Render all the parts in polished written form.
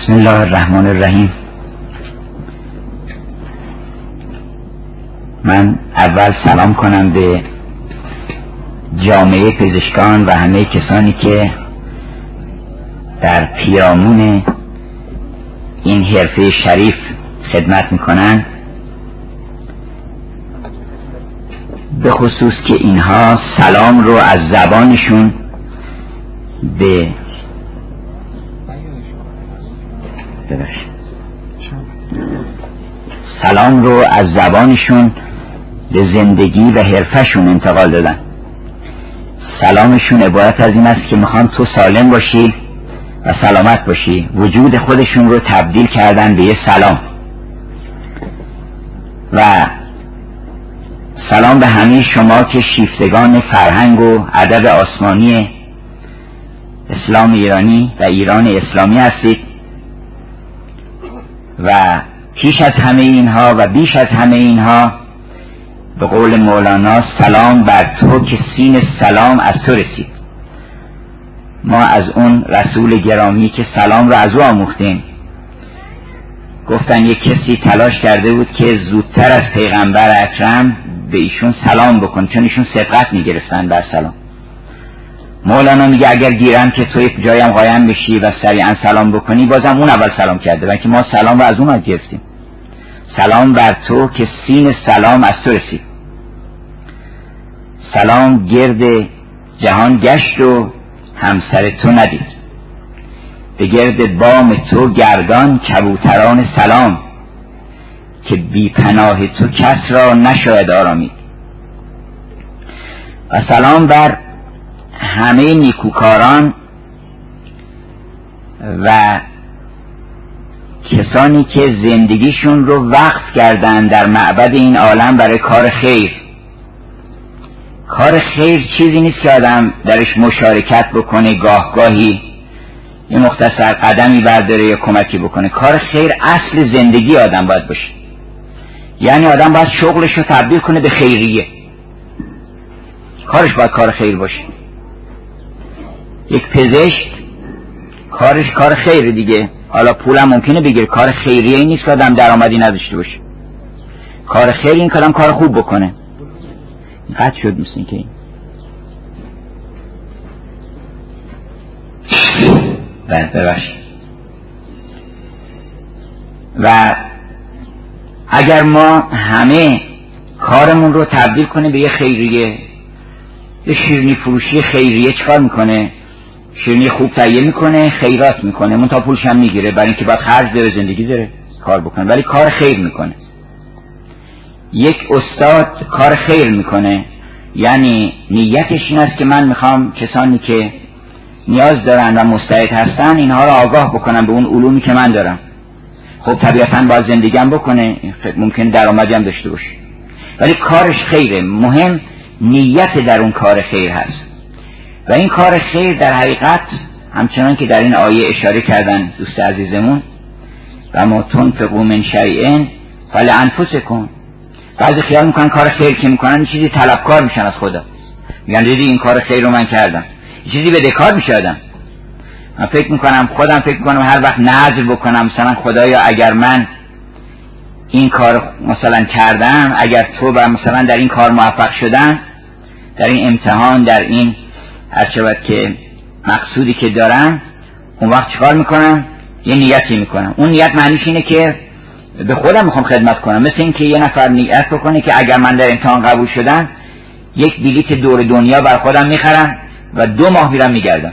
بسم الله الرحمن الرحیم. من اول سلام کنم به جامعه پزشکان و همه کسانی که در پیرامون این حرفه شریف خدمت میکنن، به خصوص که اینها سلام رو از زبانشون به سلام رو از زبانشون به زندگی و حرفشون انتقال دادن. سلامشون عبارت از این است که میخوان تو سالم باشی و سلامت باشی. وجود خودشون رو تبدیل کردن به یه سلام. و سلام به همه شما که شیفتگان فرهنگ و ادب آسمانی اسلام ایرانی و ایران اسلامی هستید. و پیش از همه اینها و بیش از همه اینها، به قول مولانا، سلام بر تو که سین سلام از تو رسید. ما از اون رسول گرامی که سلام رو از او آموختیم. گفتن یک کسی تلاش کرده بود که زودتر از پیغمبر اکرم به ایشون سلام بکن، چون ایشون سبقت میگرفتن بر سلام. مولانا میگه اگر گیرم که تو یک جایم قایم بشی و سریعا سلام بکنی، بازم اون اول سلام کرده، و که ما سلام رو از اون گرفتیم. سلام بر تو که سین سلام از تو رسید. سلام گرد جهان گشت و همسر تو ندید، به گرد بام تو گردان کبوتران سلام، که بی پناه تو کس را نشاید آرامید. و سلام بر همه نیکوکاران و کسانی که زندگیشون رو وقف کردن در معبد این عالم برای کار خیر. کار خیر چیزی نیست که آدم درش مشارکت بکنه، گاهی یه مختصر قدمی برداره یا کمکی بکنه. کار خیر اصل زندگی آدم باید باشه. یعنی آدم باید شغلش رو تبدیل کنه به خیریه. کارش باید کار خیر باشه. یک پزشک کارش کار خیره دیگه. حالا پولم ممکنه بگیره، کار خیریه این نیست که آدم درآمدی نداشته باشه. کار خیر این که آدم کار خوب بکنه. قطع شد مثل این که این ببخشید. و اگر ما همه کارمون رو تبدیل کنه به یه خیریه، یه شیرینی فروشی خیریه چیکار میکنه؟ شیرینی خوب تهیه میکنه، خیرات میکنه، منتها پولش هم میگیره، برای اینکه باید خرج داره، زندگی داره، کار بکنه، ولی کار خیر میکنه. یک استاد کار خیر میکنه، یعنی نیتش این است که من میخوام کسانی که نیاز دارن و مستعد هستن اینها رو آگاه بکنم به اون علومی که من دارم. خب طبیعتاً باید زندگی هم بکنه، ممکن درآمدی هم داشته باشه، ولی کارش خیره. مهم نیت در اون کار خیر هست. و این کار خیر در حقیقت همچنان که در این آیه اشاره کردن دوست عزیزمون، و ما تنفقوا من شیء فلانفسکم. بعضی خیال میکنن کار خیر که میکنن این چیزی طلبکار میشن از خدا، میگن دیدی این کار خیر رو من کردم، این چیزی بدهکار میشدم. من فکر میکنم هر وقت نذر بکنم مثلا خدایا اگر من این کار مثلا کردم، اگر تو مثلا در این کار موفق شدم، در این امتحان، در این هرچه که مقصودی که دارم، اون وقت چیکار میکنم؟ یه نیتی میکنم. اون نیت معنیش اینه که به خودم میخوام خدمت کنم. مثل این که یه نفر نیت بکنه که اگر من در امتحان قبول شدم، یک بلیت دور دنیا بر خودم میخرم و 2 ماه میرم میگردم.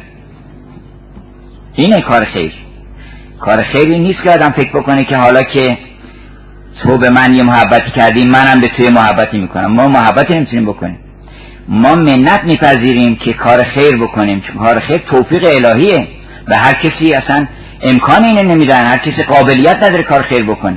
اینه کار خیر. کار خیری نیست که آدم فکر بکنه که حالا که تو به من یه محبتی کردی، منم به تو یه محبتی میکنم. ما محبتی نمیتونیم بکنیم. ما منت میپذیریم که کار خیر بکنیم، چون کار خیر توفیق الهیه و هر کسی اصلا امکان اینو نمیدن، هر کسی قابلیت نداره کار خیر بکنه.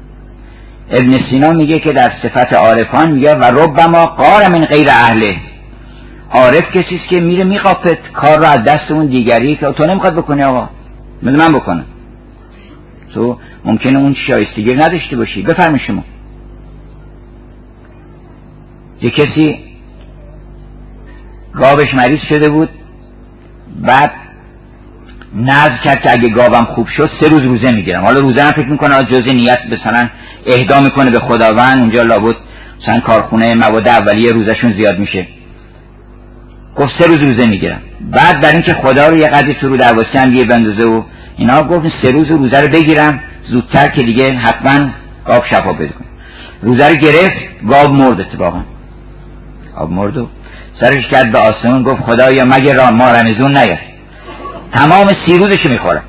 ابن سینا میگه که در صفت عارفان میگه و ربما قار من غیر اهله. عارف کسی است که میره میخوافت کار رو از دست اون دیگری که تو نمیخواد بکنی، آقا بده من بکنم. تو ممکنه اون شایستگی نداشته باشی. بفرمایید شما. یه کسی گاوش مریض شده بود، بعد نذر کرد که اگه گاوم خوب شد 3 روز روزه میگیرم. حالا روزه هم فکر میکنه جز نیت مثلا اهدا میکنه به خداوند، اونجا لابد مثلا کارخونه مواد اولیه روزشون زیاد میشه. گفت 3 روز روزه میگیرم. بعد در اینکه خدا رو یه قدری فرو درواسی هم بندازه و اینا، گفت 3 روز روزه رو بگیرم زودتر که دیگه حتما گاو شفا پیدا کنه. روزه رو گرفت، گاو مرد. اتفاقا گاو مرد و سرش کرد به آسمون، گفت خدایا مگه ما رمضان نیاد، تمام 30 روزش میخورم.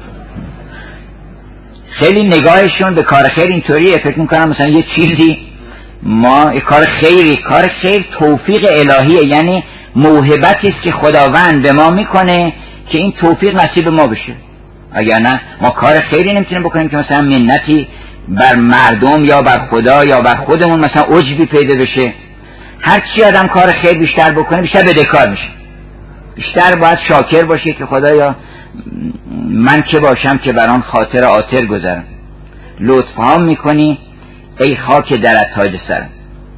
خیلی نگاهشون به کار خیر اینطوریه، فکر میکنم مثلا یه چیزی ما کار خیر توفیق الهیه، یعنی موهبتی است که خداوند به ما میکنه که این توفیق نصیب ما بشه. اگر نه ما کار خیری نمیتونیم بکنیم که مثلا منتی بر مردم یا بر خدا یا بر خودمون مثلا عجبی پیدا بشه. هر چی آدم کار خیر بیشتر بکنه بیشتر بدهکار میشه، بیشتر باید شاکر باشه که خدایا من که باشم که بر آن خاطر عاطر گذرم، لطفها میکنی ای خاک درت تاج سرم.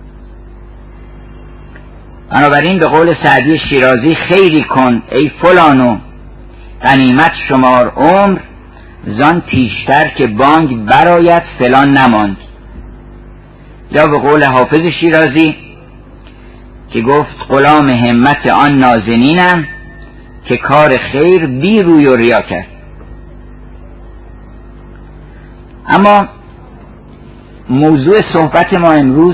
بنابراین به قول سعدی شیرازی خیری کن ای فلانو غنیمت شمار عمر، زان پیشتر که بانگ برآید فلان نماند. یا به قول حافظ شیرازی که گفت غلام همت آن نازنینم که کار خیر بی روی و ریا کرد. اما موضوع صحبت ما امروز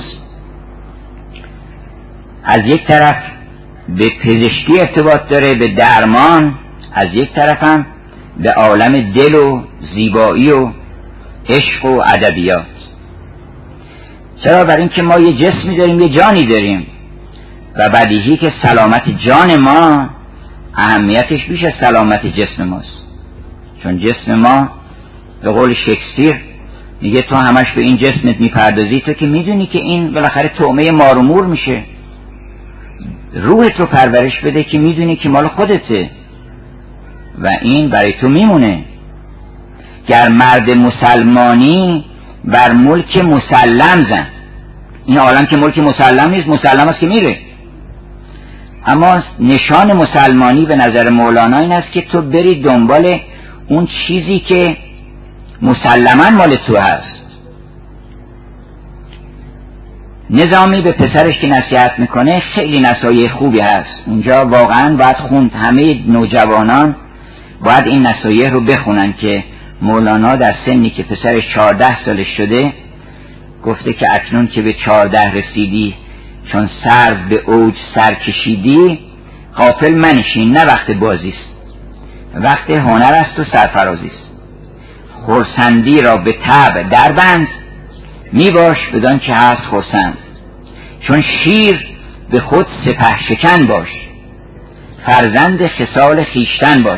از یک طرف به پزشکی ارتباط داره، به درمان، از یک طرف هم به عالم دل و زیبایی و عشق و ادبیات. چرا؟ برای اینکه ما یه جسمی داریم، یه جانی داریم و بدیهی که سلامت جان ما اهمیتش بیش از سلامت جسم ماست. چون جسم ما به قول شکسپیر میگه تو همش به این جسمت میپردازی، تو که میدونی که این بالاخره طعمه مار و مور میشه. روحت رو پرورش بده که میدونی که مال خودته و این برای تو میمونه. گر مرد مسلمانی بر ملک مسلم زن. این عالم که ملک مسلم نیست، مسلم است که میره. اما نشان مسلمانی به نظر مولانا این است که تو بری دنبال اون چیزی که مسلماً مال تو هست. نظامی به پسرش که نصیحت میکنه خیلی نصایح خوبی هست اونجا، واقعاً باید خوند. همه نوجوانان باید این نصایح رو بخونن که مولانا در سنی که پسرش 14 سالش شده گفته که اکنون که به 14 رسیدی چون سرو به اوج سر کشیدی، غافل منشین، نه وقت بازیست، وقت هنر است و سرفرازیست. خرسندی را به طبع در بند، می باش بدان که هست خرسند. چون شیر به خود سپه شکن باش، فرزند خصال خیشتن باش.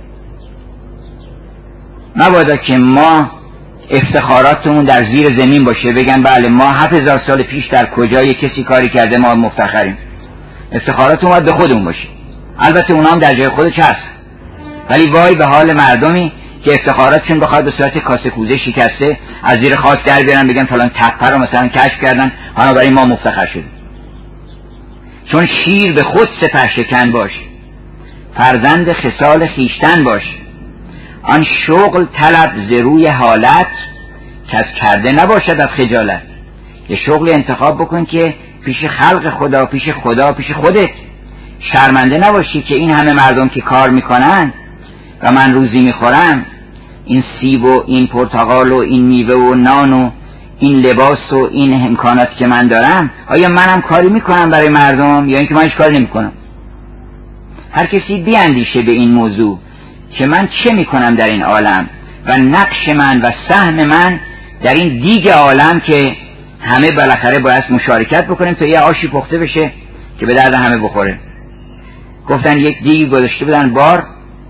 مبادا که ما افتخاراتمون در زیر زمین باشه، بگن بله ما 7000 سال پیش در کجای کسی کاری کرده ما مفتخریم. افتخاراتمون باید به خودمون باشه. البته اونا هم در جای خودش هست، ولی وای به حال مردمی که افتخاراتشون بخواد به صورت کاسه کوزه شکسته از زیر خاک در بیارن بگن فلان تپه رو مثلا کشف کردن، بنابراین ما مفتخر شدیم. چون شیر به خود سپه شکن باش، فرزند خصال خیشتن باش. آن شغل طلب ز روی حالت، که از کرده نباشد از خجالت. یه شغل انتخاب بکن که پیش خلق خدا، پیش خدا، پیش خودت شرمنده نباشی که این همه مردم که کار میکنن و من روزی میخورم، این سیب و این پرتقال و این میوه و نان و این لباس و این امکانات که من دارم، آیا منم کاری میکنم برای مردم یا اینکه من هیچ کاری نمیکنم؟ هر کسی بیاندیشه به این موضوع که من چه میکنم در این عالم و نقش من و سهم من در این دیگ عالم که همه بالاخره باید مشارکت بکنیم تا یه آشی پخته بشه که به درد همه بخوره. گفتن یک دیگی گذاشته بودن بار،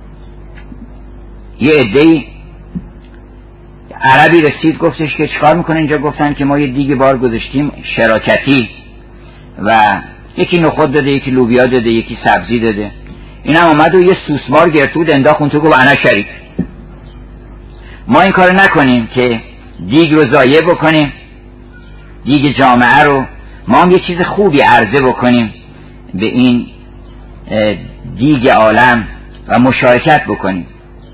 یه عده‌ای عربی رسید گفتش که چیکار میکنه اینجا؟ گفتن که ما یه دیگی بار گذاشتیم شراکتی و یکی نخود داده، یکی لوبیا داده، یکی سبزی داده. این هم اومد و یه سوسمار گرتود انداخت اون تو، گفت انا شریک. ما این کار نکنیم که دیگ رو ضایع بکنیم، دیگ جامعه رو. ما هم یه چیز خوبی عرضه بکنیم به این دیگ عالم و مشارکت بکنیم.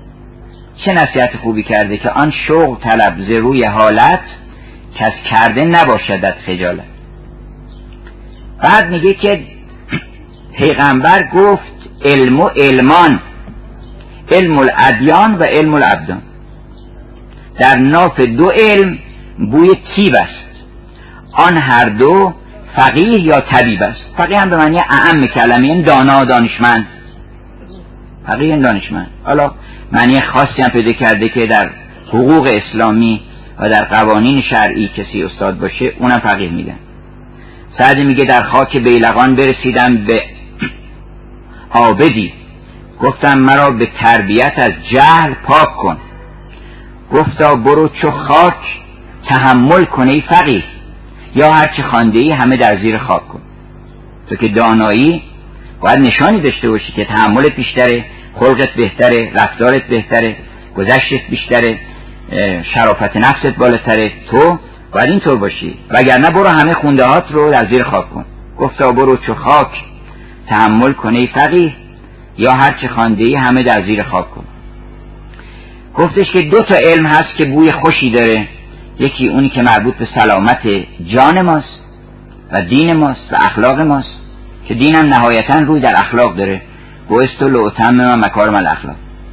چه نصیحت خوبی کرده که آن شوق طلب ز روی حالت که از کرده نباشدت خجالت. بعد میگه که پیغمبر گفت علم و علمان، علم الادیان و علم الابدان. در ناف دو علم بوی طیب است، آن هر دو فقیه یا طبیب است. فقیه هم به معنی اعم کلمه، این دانا دانشمند، فقیه دانشمند. حالا معنی خاصی هم پیدا کرده که در حقوق اسلامی و در قوانین شرعی کسی استاد باشه اونم فقیه میگن. سعدی میگه در خاک بیلقان برسیدم به عابدی، گفتم مرا به تربیت از جهل پاک کن. گفتا برو چو خاک تحمل کن ای فقیه، یا هرچی خوانده ای همه در زیر خاک کن. تو که دانایی باید نشانی داشته باشی که تحملت بیشتره، خلقت بهتره، رفتارت بهتره، گذشتت بیشتره، شرافت نفست بالاتره، تو باید اینطور باشی، وگرنه برو همه خونده هات رو در زیر خاک کن. گفتا برو چو خاک تحمل کن ای فقیه، یا هرچی خوانده ای همه در زیر خاک کن. گفتش که دو تا علم هست که بوی خوشی داره، یکی اونی که مربوط به سلامت جان ماست و دین ماست و اخلاق ماست، که دینم نهایتا روی در اخلاق داره، بعثت لأتمم مکارم الاخلاق.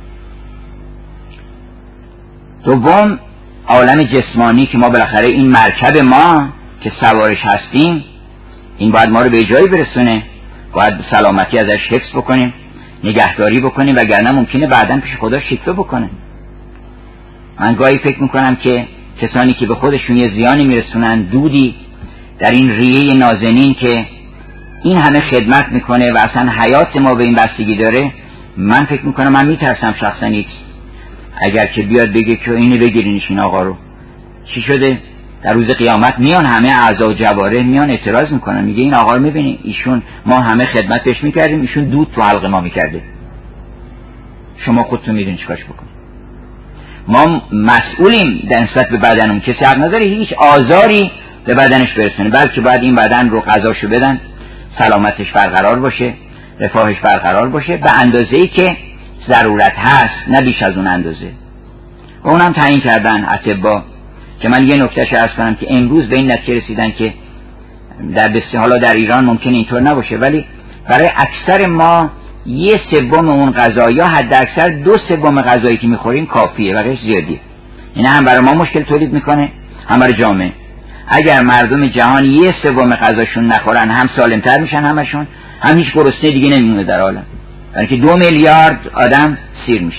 دوم عالم جسمانی که ما بالاخره این مرکب ما که سوارش هستیم این باید ما رو به جایی برسونه، باید سلامتی ازش حفظ بکنیم، نگهداری بکنیم، وگرنه ممکنه بعداً پیش خدا شکوه بکنه. من گاهی فکر میکنم که کسانی که به خودشون یه زیانی میرسونن، دودی در این ریه نازنین که این همه خدمت میکنه و اصلا حیات ما به این بستگی داره، من فکر میکنم، من میترسم شخصا اگر که بیاد بگه که اینو بگیرینش این آقا رو، چی شده؟ در روز قیامت میان همه اعضا و جواره میان اعتراض میکنن، میگه این آقا رو میبینی، ایشون ما همه خدمت بهش میکردیم، ایشون دود تو حلق ما میکرده، شما خودتون میدونید چیکارش بکنید. ما مسئولیم در نسبت به بدنمون، کسی حق نداره هیچ آزاری به بدنش برسونه، بلکه باید این بدن رو غذاشو بدن، سلامتش برقرار باشه، رفاهش برقرار باشه به اندازه‌ای که ضرورت هست، نه بیش از اون اندازه. و اونم تعیین کردن اطباء، که من یه نکتهش عرض کنم که امروز به این نتیجه رسیدن که در بسیار، حالا در ایران ممکنه اینطور نباشه، ولی برای اکثر ما 1/3 اون غذا یا حد اکثر 2/3 غذایی که میخوریم کافیه، بقیه‌اش زیادیه. این هم برای ما مشکل تولید میکنه، هم برای جامعه. اگر مردم جهان 1/3 غذاشون نخورن، هم سالمتر میشن همشون، هم هیچ گرسنه دیگه نمیمونه در عالم، برای که 2 میلیارد آدم سیر میشه.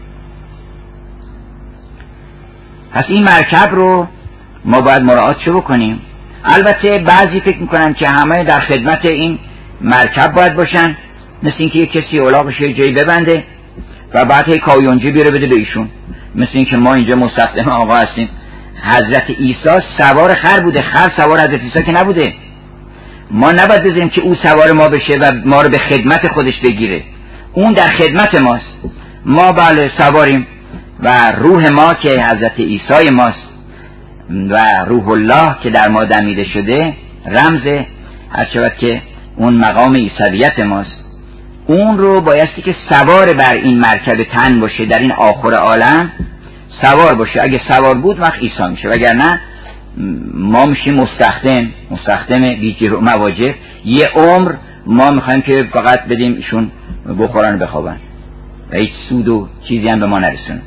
پس این مرکب رو ما باید مراعاتش بکنیم. البته بعضی فکر میکنن که همه در خدمت این مرکب باید باشن، مثل اینکه یک کسی الاغش یه جایی ببنده و بعد هی کایونجی بیاره بده به ایشون، مثل اینکه ما اینجا مستخدم آقا هستیم. حضرت عیسی سوار خر بوده، خر سوار حضرت عیسی که نبوده. ما نباید بذاریم که او سوار ما بشه و ما رو به خدمت خودش بگیره، اون در خدمت ماست، ما بله سواریم و روح ما که حضرت عیسی ماست و روح الله که در ما دمیده شده، رمز هر شود که اون مقام عیسویت ماست، اون رو بایستی که سوار بر این مرکب تن باشه، در این آخر عالم سوار باشه. اگه سوار بود وقت عیسی میشه، وگرنه ما میشیم مستخدم بیجر و مواجب. یه عمر ما میخوایم که فقط بدیم ایشون بخورن و بخوابن و هیچ سود و چیزی هم به ما نرسونه.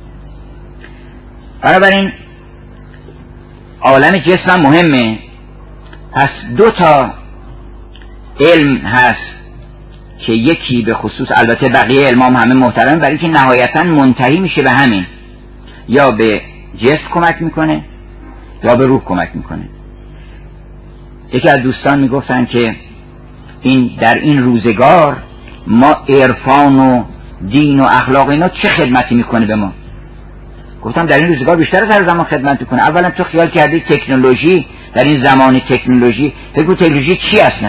بنابراین عالم جسم مهمه. پس 2 تا علم هست که یکی به خصوص، البته بقیه علمام همه محترم، برای که نهایتا منتهی میشه به همین، یا به جسم کمک میکنه یا به روح کمک میکنه. یکی از دوستان میگفتن که این در این روزگار ما عرفان و دین و اخلاق اینا چه خدمتی میکنه به ما؟ گفتم در این روزگار بیشتر از هر زمان خدمت میکنه. اولا تو خیال کردی تکنولوژی در این زمان تکنولوژی، فکر کن تکنولوژی چی اصلا؟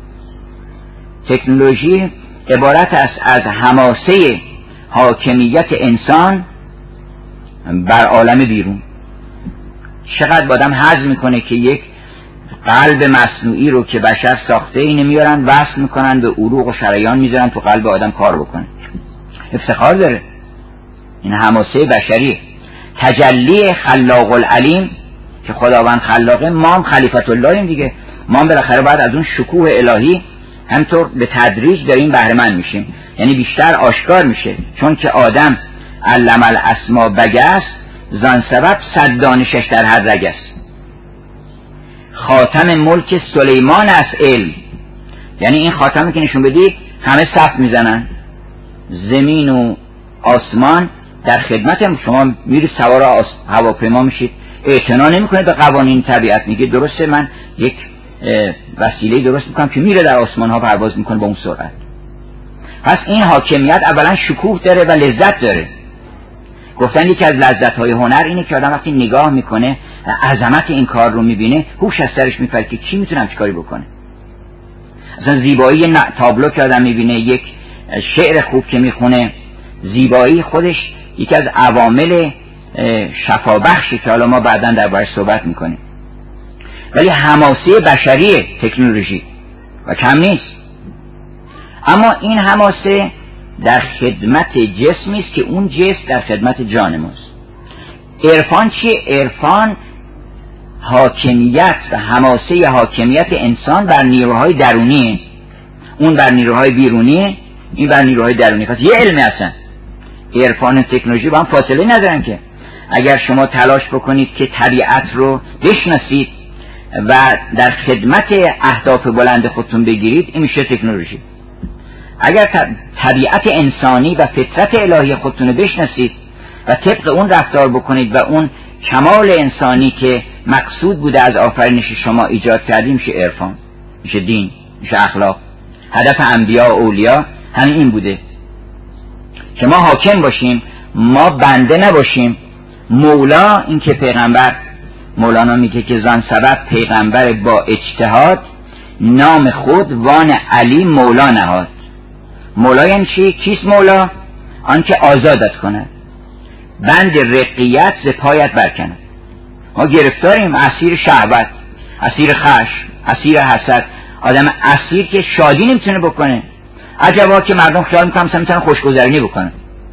تکنولوژی عبارت است از حماسه حاکمیت انسان بر عالم بیرون. چقدر با آدم هضم میکنه که یک قلب مصنوعی رو که بشر ساخته اینه میارن وصل میکنن به عروق و شریان، میذارن تو قلب آدم کار بکنه. افتخار داره. این حماسه بشری، تجلی خلاق العلیم که خداوند خلاقه، ما هم خلیفت اللهیم دیگه، ما هم بالاخره باید از اون شکوه الهی همطور به تدریج داریم بهره مند میشیم، یعنی بیشتر آشکار میشه، چون که آدم علم الاسما بگست، زان سبب 100 دانشش در هر رگ است. خاتم ملک سلیمان است علم، یعنی این خاتمی که نشون بدی همه صف میزنن، زمین و آسمان در خدمت شما، میرید سوار هواپیما میشید، اعتنا نمیکنه به قوانین طبیعت، میگه درسته من یک وسیله درست میکنم که میره در آسمان ها پرواز میکنه با اون سرعت. پس این حاکمیت اولا شکوه داره و لذت داره. گفتن یکی از لذت های هنر اینه که آدم وقتی نگاه میکنه عظمت این کار رو میبینه، هوش از سرش میپره که کی میتونه چیکاری بکنه. اصلا زیبایی تابلو که آدم میبینه، یک شعر خوب که میخونه، زیبایی خودش یکی از عوامل شفابخشی که حالا ما بعداً دربارش صحبت میکنیم. ولی حماسه بشری تکنولوژی و کم نیست. اما این حماسه در خدمت جسمی است که اون جسم در خدمت جان ماست. عرفان چیه؟ عرفان حاکمیت و حماسه حاکمیت انسان بر نیروهای درونیه، اون بر نیروهای بیرونیه، این بر نیروهای درونی. پس یه علمه اصلا. عرفان و تکنولوژی با هم فاصله ندارن که. اگر شما تلاش بکنید که طبیعت رو بشناسید و در خدمت اهداف بلند خودتون بگیرید، این میشه تکنولوژی. اگر طبیعت انسانی و فطرت الهی خودتون رو بشناسید و طبق اون رفتار بکنید و اون کمال انسانی که مقصود بوده از آفرینش شما ایجاد کردید، میشه عرفان، میشه دین، میشه اخلاق. هدف انبیا و اولیا همین این بوده که ما حاکم باشیم، ما بنده نباشیم. مولا، این که پیغمبر، مولانا میگه که زان سبب پیغمبر با اجتهاد، نام خود وان علی مولا نهاد. مولا یعنی چی؟ کیست مولا؟ آن که آزادت کند، بند رقیت ز پایت برکند. ما گرفتاریم، اسیر شهوت، اسیر خشم، اسیر حسد. آدم اسیر که شادی نمیتونه بکنه. عجبا که مردم خیال میکنن مثلا میتونن خوشگذرونی بکنن.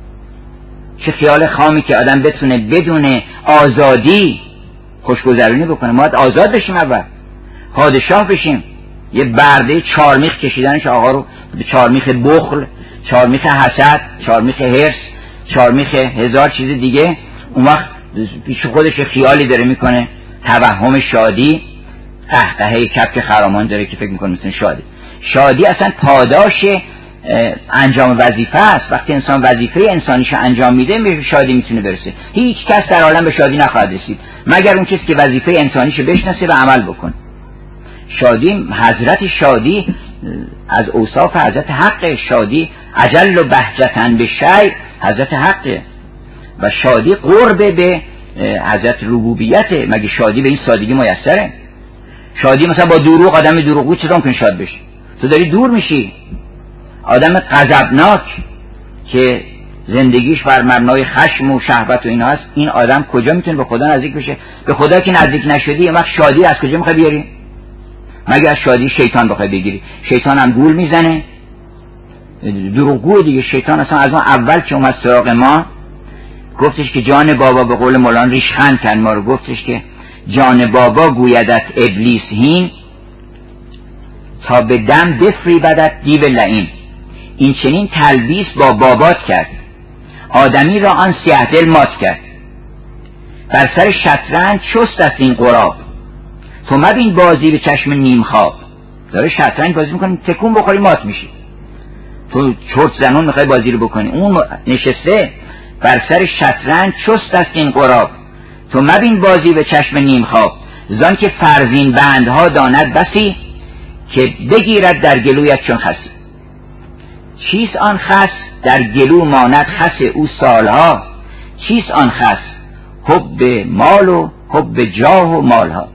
چه خیال خامی که آدم بتونه بدون آزادی خوشگذرونی بکنه. ما باید آزاد بشیم، اول پادشاه بشیم. یه برده چارمیخ کشیدنش آقا رو، چارمیخ بخل، چارمیخ حسد، چارمیخ حرص، چارمیخ هزار چیز دیگه. اون وقت پیش خودش خیالی داره میکنه، توهم شادی، قهقهه کبک خرامان داره که فکر میکنه مثل شادی اصلا پاداش انجام وظیفه است. وقتی انسان وظیفه انسانیشو انجام میده، به شادی میتونه برسه. هیچ کس در عالم به شادی نخواهد رسید مگر اون کسی که وظیفه انسانیشو بشناسه و عمل بکنه. شادی، حضرت شادی از اوصاف حضرت حق. شادی اجل و بهجتن به شیء حضرت حقه و شادی قرب به حضرت ربوبیت. مگه شادی به این سادگی میسره؟ شادی مثلا با دروغ، آدم دروغگو چطور ممکن شاد بشه؟ تو داری دور میشی. آدم غضبناک که زندگیش بر مبنای خشم و شهوت و اینا هست، این آدم کجا میتونه به خدا نزدیک بشه؟ به خدا که نزدیک نشدی، وقت شادی از کجا میخوای بیاری؟ مگه از شادی شیطان بخوای بگیری؟ شیطان هم گول میزنه، دروغگو دیگه. شیطان اصلا از اون اول که اومد سراغ ما گفتش که جان بابا، به قول مولانا ریشخند کرد ما رو، گفتش که جان بابا گویدت ابلیس هین، تا به دم بفریبدت دیو لعین. این چنین تلبیس با بابات کرد، آدمی را آن سیه دل مات کرد. بر سر شطرنج چست است این غراب، تو مبین بازی به چشم نیم خواب. داره شطرنج بازی میکنی، تکون بخوری مات میشی. تو چرت زنون میخوای بازی رو بکنی، اون نشسته بر سر شطرنج چست است این غراب، تو مبین بازی به چشم نیم خواب. زان که فرزین بندها داند بسی، که بگیرد در گلویت چون خسی. چیست آن خس؟ در گلو ماند خس او سالها. چیست آن خس؟ حب مال و حب جاه و مالها.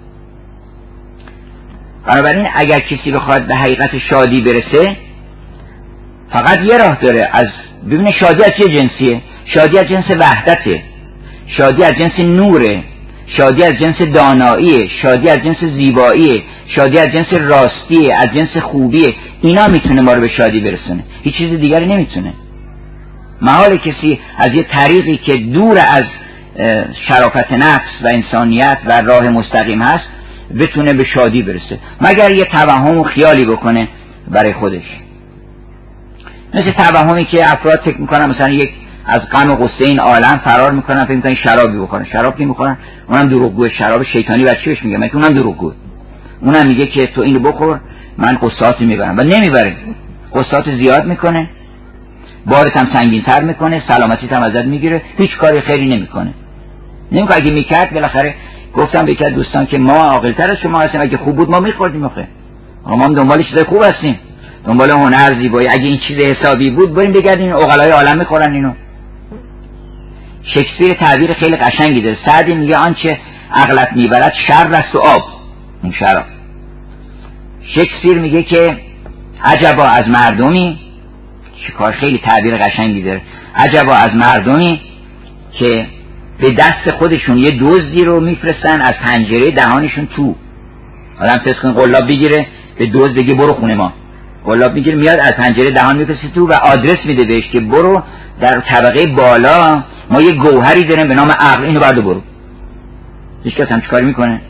بنابراین اگر کسی بخواد به حقیقت شادی برسه، فقط یه راه داره. از ببینه شادی از چه جنسیه؟ شادی از جنس وحدته، شادی از جنس نوره، شادی از جنس داناییه، شادی از جنس زیباییه، شادی از جنس راستیه، از جنس خوبیه. اینا میتونه ما رو به شادی برسونه، هیچ چیز دیگری نمیتونه. محال کسی از یه طریقی که دور از شرافت نفس و انسانیت و راه مستقیم هست بتونه به شادی برسه، مگر یه توهم و خیالی بکنه برای خودش. مثل توهمی که افراد فکر میکنن مثلا یک از غم و غصه این عالم فرار میکنن، فکر میکنن شرابی بخورن، شراب که میخورن اونم دروغگوه، شراب شیطانی بر چی بهش میگه، مگه اونم دروغگوه، اونم میگه که تو اینو بخور من قصاصی میبرم و نمیبره، قصاص زیاد میکنه، بارت هم سنگین‌تر میکنه، سلامتیت هم ازت میگیره، هیچ کاری خیری نمیکنه. نمیگه اگه میکرد بالاخره گفتم به یک از دوستان که ما عاقل‌تر از شما هستیم، اگه خوب بود ما میخوردیم، آخه ما هم دنبال چیز خوب هستیم، دنبال هنر، زیبایی، اگه این چیز حسابی بود بریم بگردیم عقلای عالم میخورن اینو. شکسپیر تعبیر خیلی قشنگی داره، سعدی میگه آنچه عقلت میبرد شر است و آب، اون شراب. شکسپیر میگه که عجبا از مردمی، چیکار خیلی تعبیر قشنگی داره، عجبا از مردمی که به دست خودشون یه دزدی رو میفرستن از پنجره دهانشون تو. آدم تسکن قلاب بگیره به دزد بگه برو خونه ما، قلاب میگیره میاد از پنجره دهان میفرسته تو و آدرس میده بهش که برو در طبقه بالا ما یه گوهری داریم به نام عقل، اینو بعد برو. هیچ کس هم چیکار میکنه؟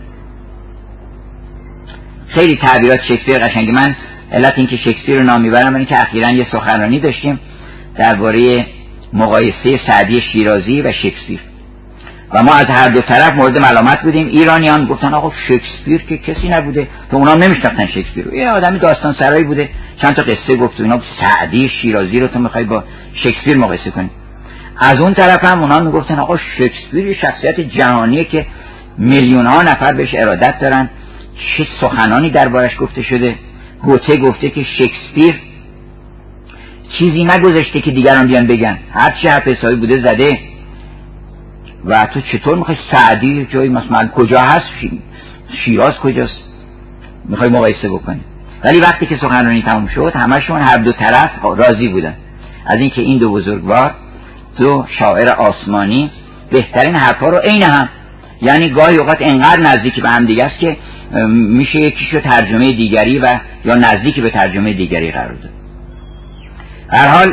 خیلی تعبیرات شکسپیر قشنگه. من علت این که شکسپیر رو نام میبرم این که اخیراً یه سخنرانی داشتیم درباره مقایسه سعدی شیرازی و شکسپیر و ما از هر دو طرف مورد ملامت بودیم. ایرانیان گفتن آقا شکسپیر که کسی نبوده، تو اونا نمیشناختن شکسپیر رو، یه آدمی داستان سرایی بوده چند تا قصه گفت و اینا، سعدی شیرازی رو تو میخوای با شکسپیر مقایسه کنی. از اون طرف هم اونا میگفتن آقا شکسپیر یه شخصیت جهانیه که میلیون‌ها نفر بهش ارادت دارن، چه سخنانی دربارش گفته شده. گوته گفته که شکسپیر چیزی نگذاشته که دیگران بیان بگن، هر چی حرف حسابی بوده زده. و تو چطور میخوای سعدی جایی مثلا کجا هست، شیراز کجاست، میخوای مقایسه بکنی؟ ولی وقتی که سخنرانی تموم شد همشون هر دو طرف راضی بودن از اینکه این دو بزرگوار، دو شاعر آسمانی، بهترین حرفا رو عین هم، یعنی گاهی اوقات انقدر نزدیک به هم دیگه است که میشه یکیشو ترجمه دیگری و یا نزدیک به ترجمه دیگری قرار داد. هر حال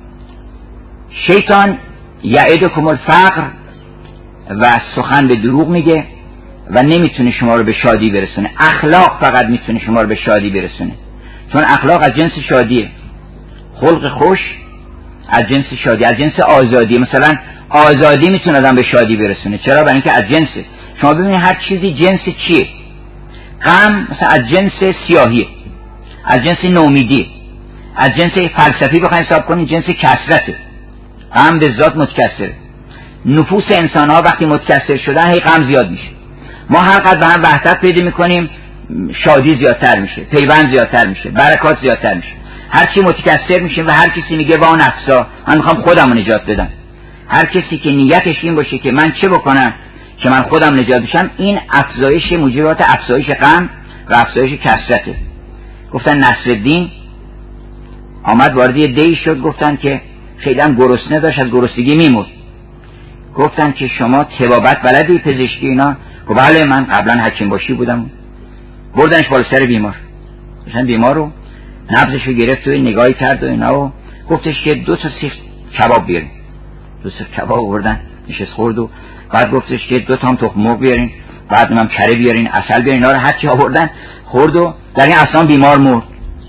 شیطان یعدکم الفقر و سخن به دروغ میگه و نمیتونه شما رو به شادی برسونه. اخلاق فقط میتونه شما رو به شادی برسونه، چون اخلاق از جنس شادیه. خلق خوش از جنس شادی، از جنس آزادی. مثلا آزادی میتونه آدم به شادی برسونه، چرا؟ برای اینکه از جنسه. شما ببینید هر چیزی جنس چیه؟ غم مثلا از جنس سیاهیه، از جنس نومیدیه، از جنس فلسفی بخواید حساب کنید جنس کثرته. غم به ذات متکثره. نفوس انسان ها وقتی متکثر شدن هی غم زیاد میشه. ما هر قدر به هم وحدت پیدا میکنیم شادی زیادتر میشه، پیوند زیادتر میشه، برکات زیادتر میشه. هر چی متکثر میشیم و هر کسی میگه با نفسا من میخوام خودم رو نجات بدم، هر کسی که نیتش این باشه که من چه بکنم که من خودم نجات بشم، این افزایش موجبات افزایش غم و افزایش کثرته. گفتن نصرالدین آمد وارد یه دی شد، گفتن که خیلی هم گرسنه داشت، از گرسنگی میمرد. گفتن که شما طبابت بلدی، پزشکی اینا؟ گفت بله من قبلا حکیم باشی بودم. بردنش بالا سر بیمار، مثلا بیمار رو نبضش رو گرفت و نگاهی کرد و اینا و گفتش که 2 تا سیخ کباب بیارین. 2 سیخ کباب آوردن، نشست خورد و بعد گفتش که 2 تا هم تخم مرغ بیارین، بعد هم کره بیارین، عسل بیارین. اینا رو هر چی آوردن خورد و در این اصلا بیمار مرد.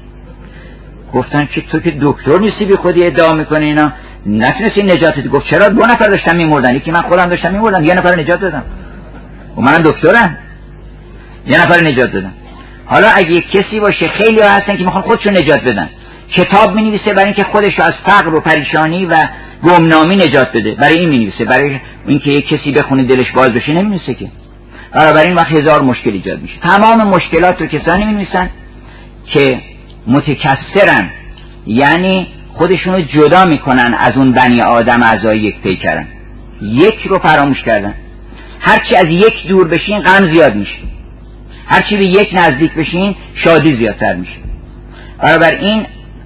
گفتن که تو که دکتر نیستی بی خودی ادعا میکنی اینا نتونستی نجاتت. گفت چرا؟ 2 نفر داشتن میمردن، یکی من خودم داشتم میمردم، 1 نفر نجات دادم و منم دکترم، 1 نفر نجات دادم. حالا اگه کسی باشه، خیلی ها هستن که میخوان خودشون نجات بدن، کتاب مینویسه برای اینکه خودش از فقر و پریشانی و گمنامی نجات بده، برای این مینویسه، برای اینکه یک کسی بخونه دلش باز بشه نمینویسه که. بنابراین وقت 1000 مشکل ایجاد میشه. تمام مشکلات رو کسانی مینویسن که متکثرن، یعنی خودشونو جدا میکنن از اون بنی آدم اعضای یک پیکرن، یک رو فراموش کردن. هرچی از یک دور بشین غم زیاد میشه، هرچی به یک نزدیک بشین شادی زیادتر میشه. بنابراین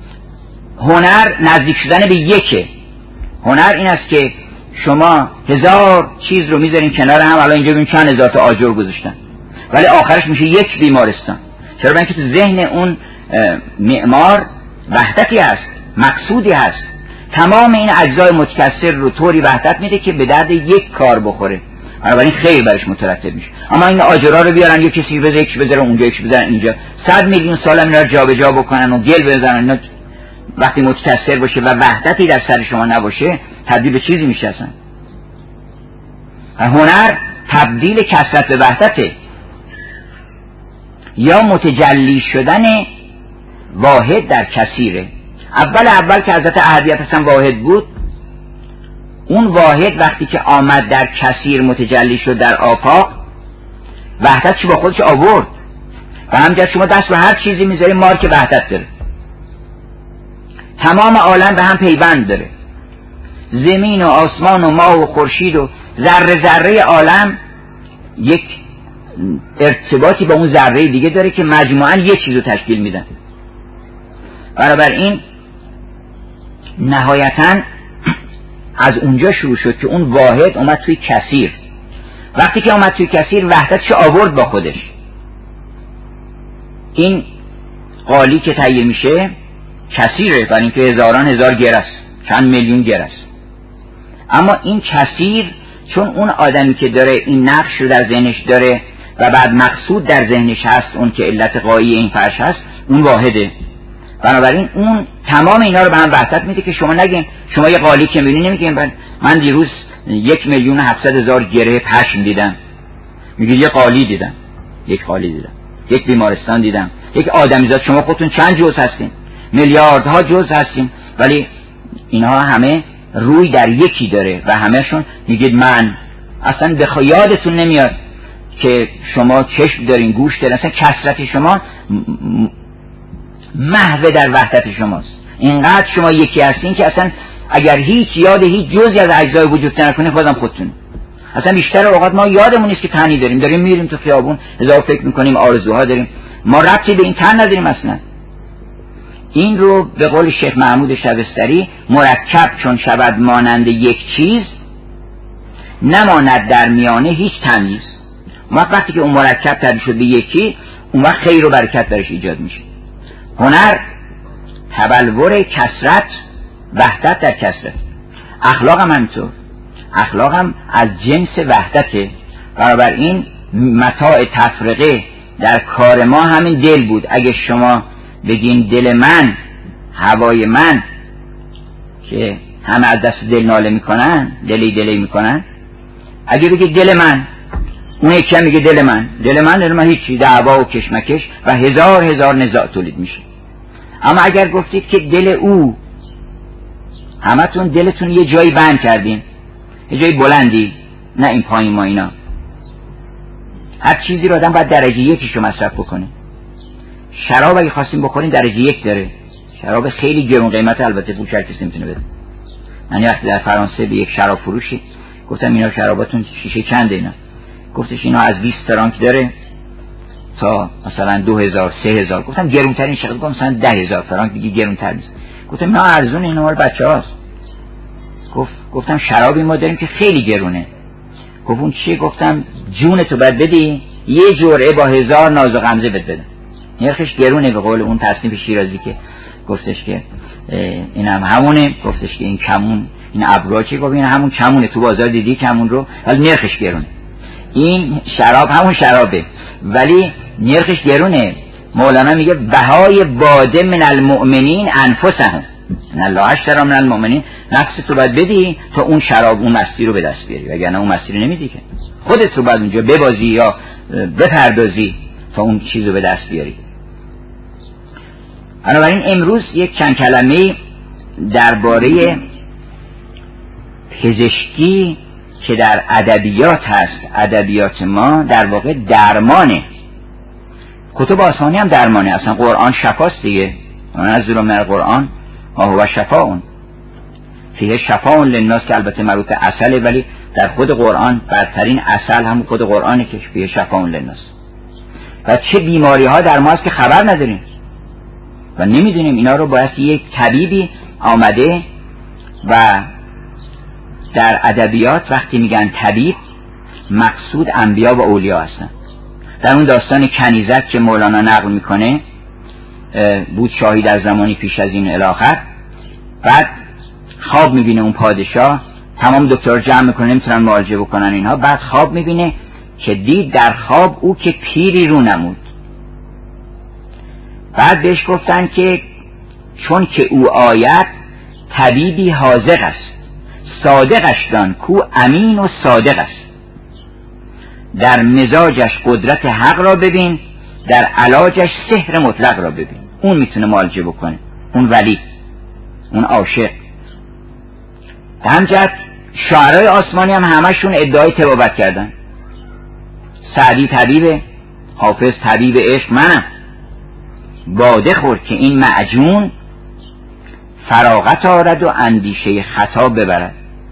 هنر نزدیک شدن به یکه. هنر این است که شما 1000 چیز رو میذارین کنار هم، الان اینجا ببین چند هزار تا آجر گذاشتن، ولی آخرش میشه یک بیمارستان. چرا؟ برای اینکه تو ذهن اون معمار وحدتی هست، مقصودی هست، تمام این اجزای متکثر رو طوری وحدت میده که به درد یک کار بخوره، بنابراین خیر برش مترتب میشه. اما این آجرها رو بیارن یک کسی بذاره، یک بذاره اونجا، یک بذاره اینجا، 100 میلیون سال هم اینا رو جابجا بکنن و گل بزنن، اینا وقتی متکثر باشه و وحدتی در سر شما نباشه تبدیل به چیزی میشه اصلا. هنر تبدیل کثرت به وحدته، یا متجلی شدن واحد در کثیره. اول که حضرت احدیت اصلا واحد بود، اون واحد وقتی که آمد در کثیر متجلی شد در آفاق، وحدت چی با خودش آورد. و همجرد شما دست به هر چیزی میذاری مارک وحدت داره، تمام عالم به هم پیوند داره، زمین و آسمان و ماه و خورشید و ذره ذره عالم یک ارتباطی با اون ذره دیگه داره که مجموعاً یک چیز رو تشکیل میدن. بنابراین نهایتاً از اونجا شروع شد که اون واحد اومد توی کثیر. وقتی که اومد توی کثیر وحدتش آورد با خودش. این قالی که تهیه میشه کثیره، برای اینکه هزاران هزار گره است، چند میلیون گره است. اما این کثیر چون اون آدمی که داره این نقش رو در ذهنش داره و بعد مقصود در ذهنش هست، اون که علت غایی این فرش هست، اون واحده. بنابراین اون تمام اینا رو به هم وحدت میده که شما نگین، شما یه قالی که میبینید نمیگین من دیروز 1,700,000 گره پشم دیدم، میگید یه قالی دیدم، یک قالی دیدم، یک بیمارستان دیدم، یک آدمیزاد. شما خودتون چند جزء هستین؟ میلیاردها جزء هستین، ولی اینها همه روی در یکی داره و همهشون میگید من. اصلا به یادتون نمیاد که شما چشم دارین، گوش دارین، اصلا کثرت شما محو در وحدت شماست. اینقدر شما یکی هستین که اصلا اگر هیچ یاد هیچ جزئی از اجزای وجود نکنه بازم خودتون. اصلا بیشتر اوقات ما یادمون نیست که تنی داریم میریم تو خیابون، هزار فکر میکنیم، آرزوها داریم، ما ربطی به این تن نداریم اصلا. این رو به قول شیخ محمود شبستری، مرکب چون شود مانند یک چیز، نماند در میانه هیچ تمیز. وقتی که اون مرکب تبدیل شد به یکی، اون وقت خیر و برکت درش ایجاد میشه. هنر تبلور کثرت، وحدت در کثرت. اخلاق هم همینطور، اخلاق هم از جنس وحدته. بنابراین متاع تفرقه در کار ما همین دل بود. اگه شما بگین دل من، هوای من، که همه از دست دل ناله میکنن، دلی میکنن، اگه بگی دل من، اون یکی هم میگه دل من هیچی، دعوا و کشمکش و هزار نزاع تولید میشه. اما اگر گفتید که دل او، همتون دلتون یه جایی بند کردین، یه جایی بلندی، نه این پایین ما اینا. هر چیزی رو آدم باید درجه یکیشو مصرف بکنه. شراب اگه خواستیم بخوریم درجه یک داره، شراب خیلی گرون قیمت، البته پول هر کسی نمیتونه بده. من وقتی در فرانسه به یک شراب فروشی گفتم اینا شراباتون شیشه چنده؟ اینا گفتش اینا از 20 فرانک داره تا مثلا 2000 3000. گفتم گرونترین چقدر؟ گفتم مثلا 10,000 فرانک، دیگه گرونتر نیست. گفتم اینا ارزون، اینا مال بچه‌هاست. گفتم شرابی ما داریم که خیلی گرونه. گفت اون چیه؟ گفتم جونتو باید بدی، یه جرعه با 1000 ناز و غمزه بده، نرخش گرونه. به قول اون تصنیف شیرازی که گفتش که اینم همونه، گفتش که این کمون، این ابرا چی؟ گفت این همون کمونه، تو بازار دیدی کمون رو، ولی نرخش گرونه. این شراب همون شرابه ولی نرخش گرونه. مولانا میگه بهای باده من المؤمنین انفسهم، ان الله اشتری من المؤمنین. نفس تو باید بدی تا اون شراب، اون مستی رو به دست بیاری، وگرنه اون مستی رو نمیدی که. خودت رو باید اونجا ببازی یا بپردازی تا اون چیز رو به دست بیاری. بنابراین امروز یک چند کلمه درباره پزشکی که در ادبیات هست. ادبیات ما در واقع درمانه، کتب آسمانی هم درمانه. اصلا قرآن شفاست دیگه، نزل من القرآن ما هو شفاء فیه شفاء للناس، که البته مربوط به عسله، ولی در خود قرآن برترین عسل هم خود قرآنه که فیه شفاء للناس. و چه بیماری ها در ما هست که خبر نداریم و نمیدونیم. اینا رو باید یک طبیبی آمده. و در ادبیات وقتی میگن طبیب، مقصود انبیا و اولیا هستن. در اون داستان کنیزک که مولانا نقل میکنه، بود شاهی در زمانی پیش از این الاخر، بعد خواب میبینه اون پادشاه، تمام دکتر جمع میکنه نمیتونن معالجه بکنن اینها، بعد خواب میبینه که دید در خواب او که پیری رو نمود. بعد بهش گفتن که چون که او آید طبیبی حاذق است، صادقش دان کو امین و صادق است. در مزاجش قدرت حق را ببین، در علاجش سحر مطلق را ببین. اون میتونه معالجه بکنه، اون ولی، اون عاشق. همجد شاعرای آسمانی هم همشون ادعای طبابت کردن. سعدی طبیبه، حافظ طبیب عشق، منم. باده خور که این معجون فراغت آرد و اندیشه خطا ببرد.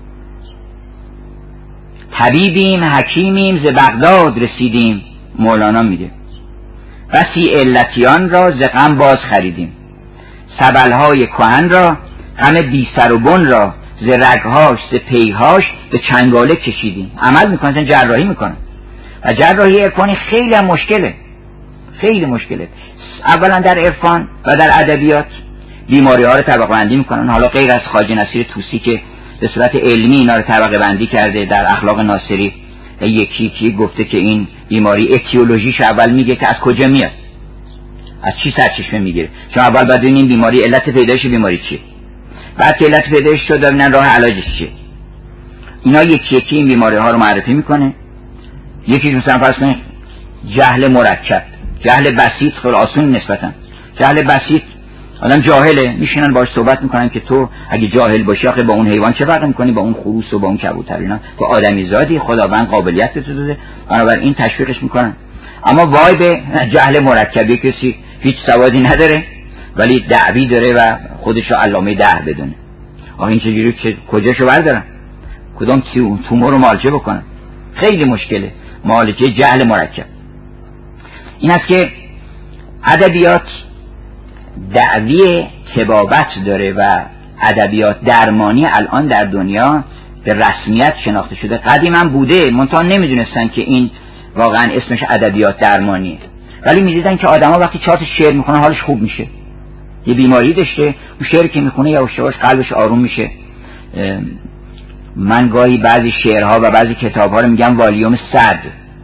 طبیبیم حکیمیم ز بغداد رسیدیم، مولانا میگه. بسی علتیان را ز غم باز خریدیم، سبلهای کهن را غم بی سر و بن را ز رگهاش ز پیهاش به چنگاله کشیدیم. عمل میکنن، جراحی میکنن و جراحی عرفانی خیلی هم مشکله، خیلی مشکله. اولا در عرفان و در ادبیات بیماری ها رو طبقه بندی میکنن. حالا غیر از خواجه نصیر طوسی که به صورت علمی اینا رو طبقه بندی کرده، در اخلاق ناصری یکی یکی گفته که این بیماری اتیولوژیش اول میگه که از کجا میاد، از چی سرچشمه میگیره. چون اول باید ببینیم بیماری، علت پیدایش بیماری چیه، بعد که علت پیدایش شد ببینن راه علاجش چیه. اینا یکی یکی این بیماری ها رو معرفی میکنه. یکی مثلا فرض کنید جهل مرکب، جهل بسیط خیلی آسون نسبتا. جهل بسیط آدم جاهله، میشینن باهاش صحبت میکنن که تو اگه جاهل باشی آخه با اون حیوان چه فرق میکنی، با اون خروس و با اون کبوتر، اینا با آدمی زادی، خداوند قابلیت به تو داده، بنابراین تشویقش میکنن. اما وای به جهل مرکبی، کسی هیچ سوادی نداره ولی دعوی داره و خودشو علامه دهر بدونه. آخه این چجوری کجاشو بردارن، کدام تومور رو معالجه بکنن؟ خیلی مشکله معالجه جهل مرکب. این است که ادبیات دعوی طبابت داره و ادبیات درمانی الان در دنیا به رسمیت شناخته شده. قدیم هم بوده، منتها نمیدونستن که این واقعا اسمش ادبیات درمانیه، ولی میدیدن که آدما وقتی 4 تا شعر میخونن حالش خوب میشه. یه بیماری داشته، اون شعری که میخونه یواش یواش قلبش آروم میشه. من گاهی بعضی شعرها و بعضی کتابها رو میگم والیوم 100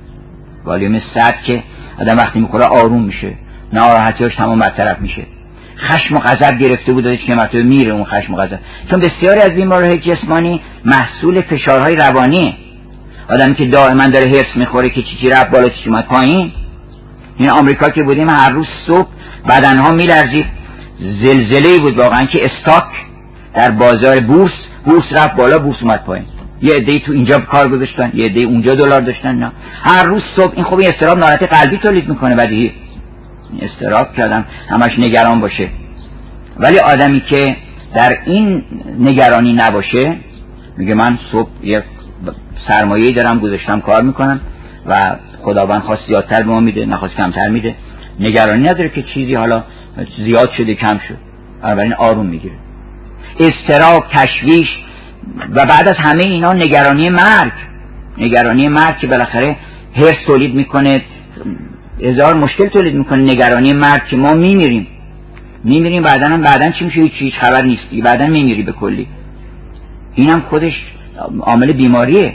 که آدم وقتی میخوره آروم میشه، ناراحتیاش تمام برطرف میشه. خشم و غضب گرفته بود که مرتبه میره اون خشم و غضب، چون بسیاری از بیماری‌های جسمانی محصول فشارهای روانیه. آدمی که دائما داره هرس میخوره که چی رفت بالا چی اومد پایین. این آمریکا که بودیم هر روز صبح بدنها میلرزید، زلزله‌ای بود واقعا که استاک در بازار بورس رفت بالا، بورس اومد پایین. یه عده‌ای تو اینجا کار گذاشتن، یه عده‌ای اونجا دلار داشتن. نه هر روز صبح این، خب این استراب ناراحتی قلبی تولید میکنه، بدیهی استراب که آدم همش نگران باشه. ولی آدمی که در این نگرانی نباشه میگه من صبح یک سرمایه‌ای دارم گذاشتم کار میکنم و خداوند خواست زیادتر به ما میده، نخواست کمتر میده. نگرانی نداره که چیزی حالا زیاد شده کم شد، بنابراین آروم میگیره. استراب، تشویش و بعد از همه اینا نگرانی مرگ که بالاخره هرس تولید میکنه، هزار مشکل تولید میکنه. نگرانی مرگ که ما میمیریم بعدن چی میشه؟ هیچ خبر نیستی، بعدن میمیری به کلی. اینم خودش عامل بیماریه.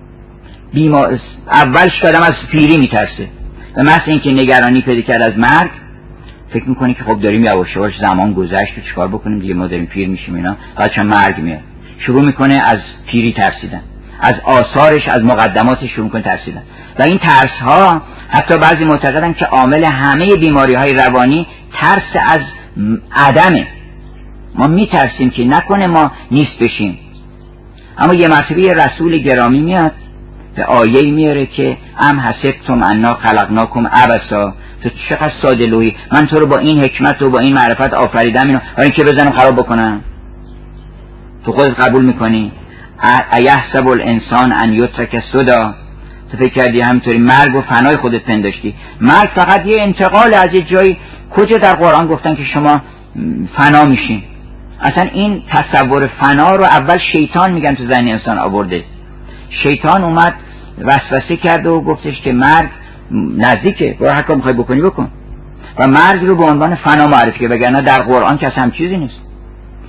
اولش که آدم از پیری میترسه و مثل اینکه نگرانی پیدا کرد از مرگ، فکر میکنی که خب داریم یواش یواش زمان گذشت و چیکار بکنیم دیگه، ما داریم پیر میشیم اینا، بعد چون مرگ میاد شروع میکنه از پیری ترسیدن، از آثارش، از مقدماتش شروع میکنه ترسیدن. و این ترس ها حتی بعضی معتقدن که عامل همه بیماری های روانی ترس از عدمه. ما میترسیم که نکنه ما نیست بشیم. اما یه مرتبه رسول گرامی میاد به آیه‌ای میاره که ام حسبتم انا خلقناکم عبثا، تو چقدر ساده لوحی، من تو رو با این حکمت و با این معرفت آفریدم، اینو برای اینکه بزنم خراب بکنم. تو خودت قبول میکنی؟ ایحسب الانسان ان یترک سدی، تو فکر کردی همینطوری مرگ و فنای خودت پنداشتی؟ مرگ فقط یه انتقال از یه جایی. کجا در قرآن گفتن که شما فنا میشین؟ اصلا این تصور فنا رو اول شیطان میگن تو ذهن انسان آورده. شیطان اومد وسوسه کرد و گفتش که مرگ نزدیکه، برو هر کار میخوای بکنی بکن، و مرگ رو به عنوان فنا معرفی کرد، وگرنه در قرآن که هم چیزی نیست.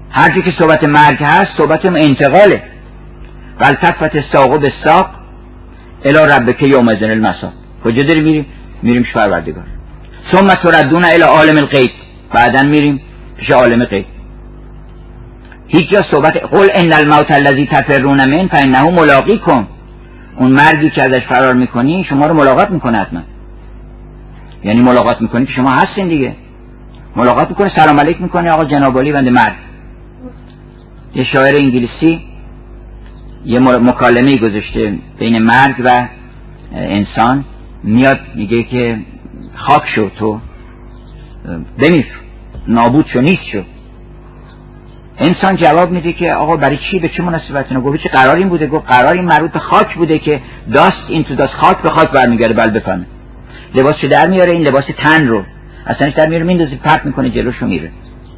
هر جا که صحبت مرگ هست صحبت انتقاله. والتفت الساق بالساق الی ربک یومئذ المساق. کجا داریم میریم؟ میریم پیش پروردگار. ثم تردون الی عالم الغیب، بعدن میریم پیش عالم غیب. هیچ جا صحبت قل ان الموت الذی تفرون منه فانه ملاقیکم، اون مرگی که ازش فرار میکنی شما رو ملاقات میکنه حتما. یعنی ملاقات میکنی که شما هستین دیگه، ملاقات میکنه، سلام علیک میکنه، آقا جناب عالی بنده مرگ. یه شاعر انگلیسی یه مکالمه‌ای گذاشته بین مرگ و انسان، میاد میگه که خاک شو، تو بمیر، نابود شو، نیست شو. انسان جواب میده که آقا برای چی، به چه مناسبت؟ گفت چه قرار این بوده؟ گفت قرار این مربوط به خاک بوده که داست این تو داست، خاک به خاک برمیگرده. بل بفهمه لباسشو در میاره، این لباس تن رو اصلا در میاره میندازه پرت میکنه جلوشو میره.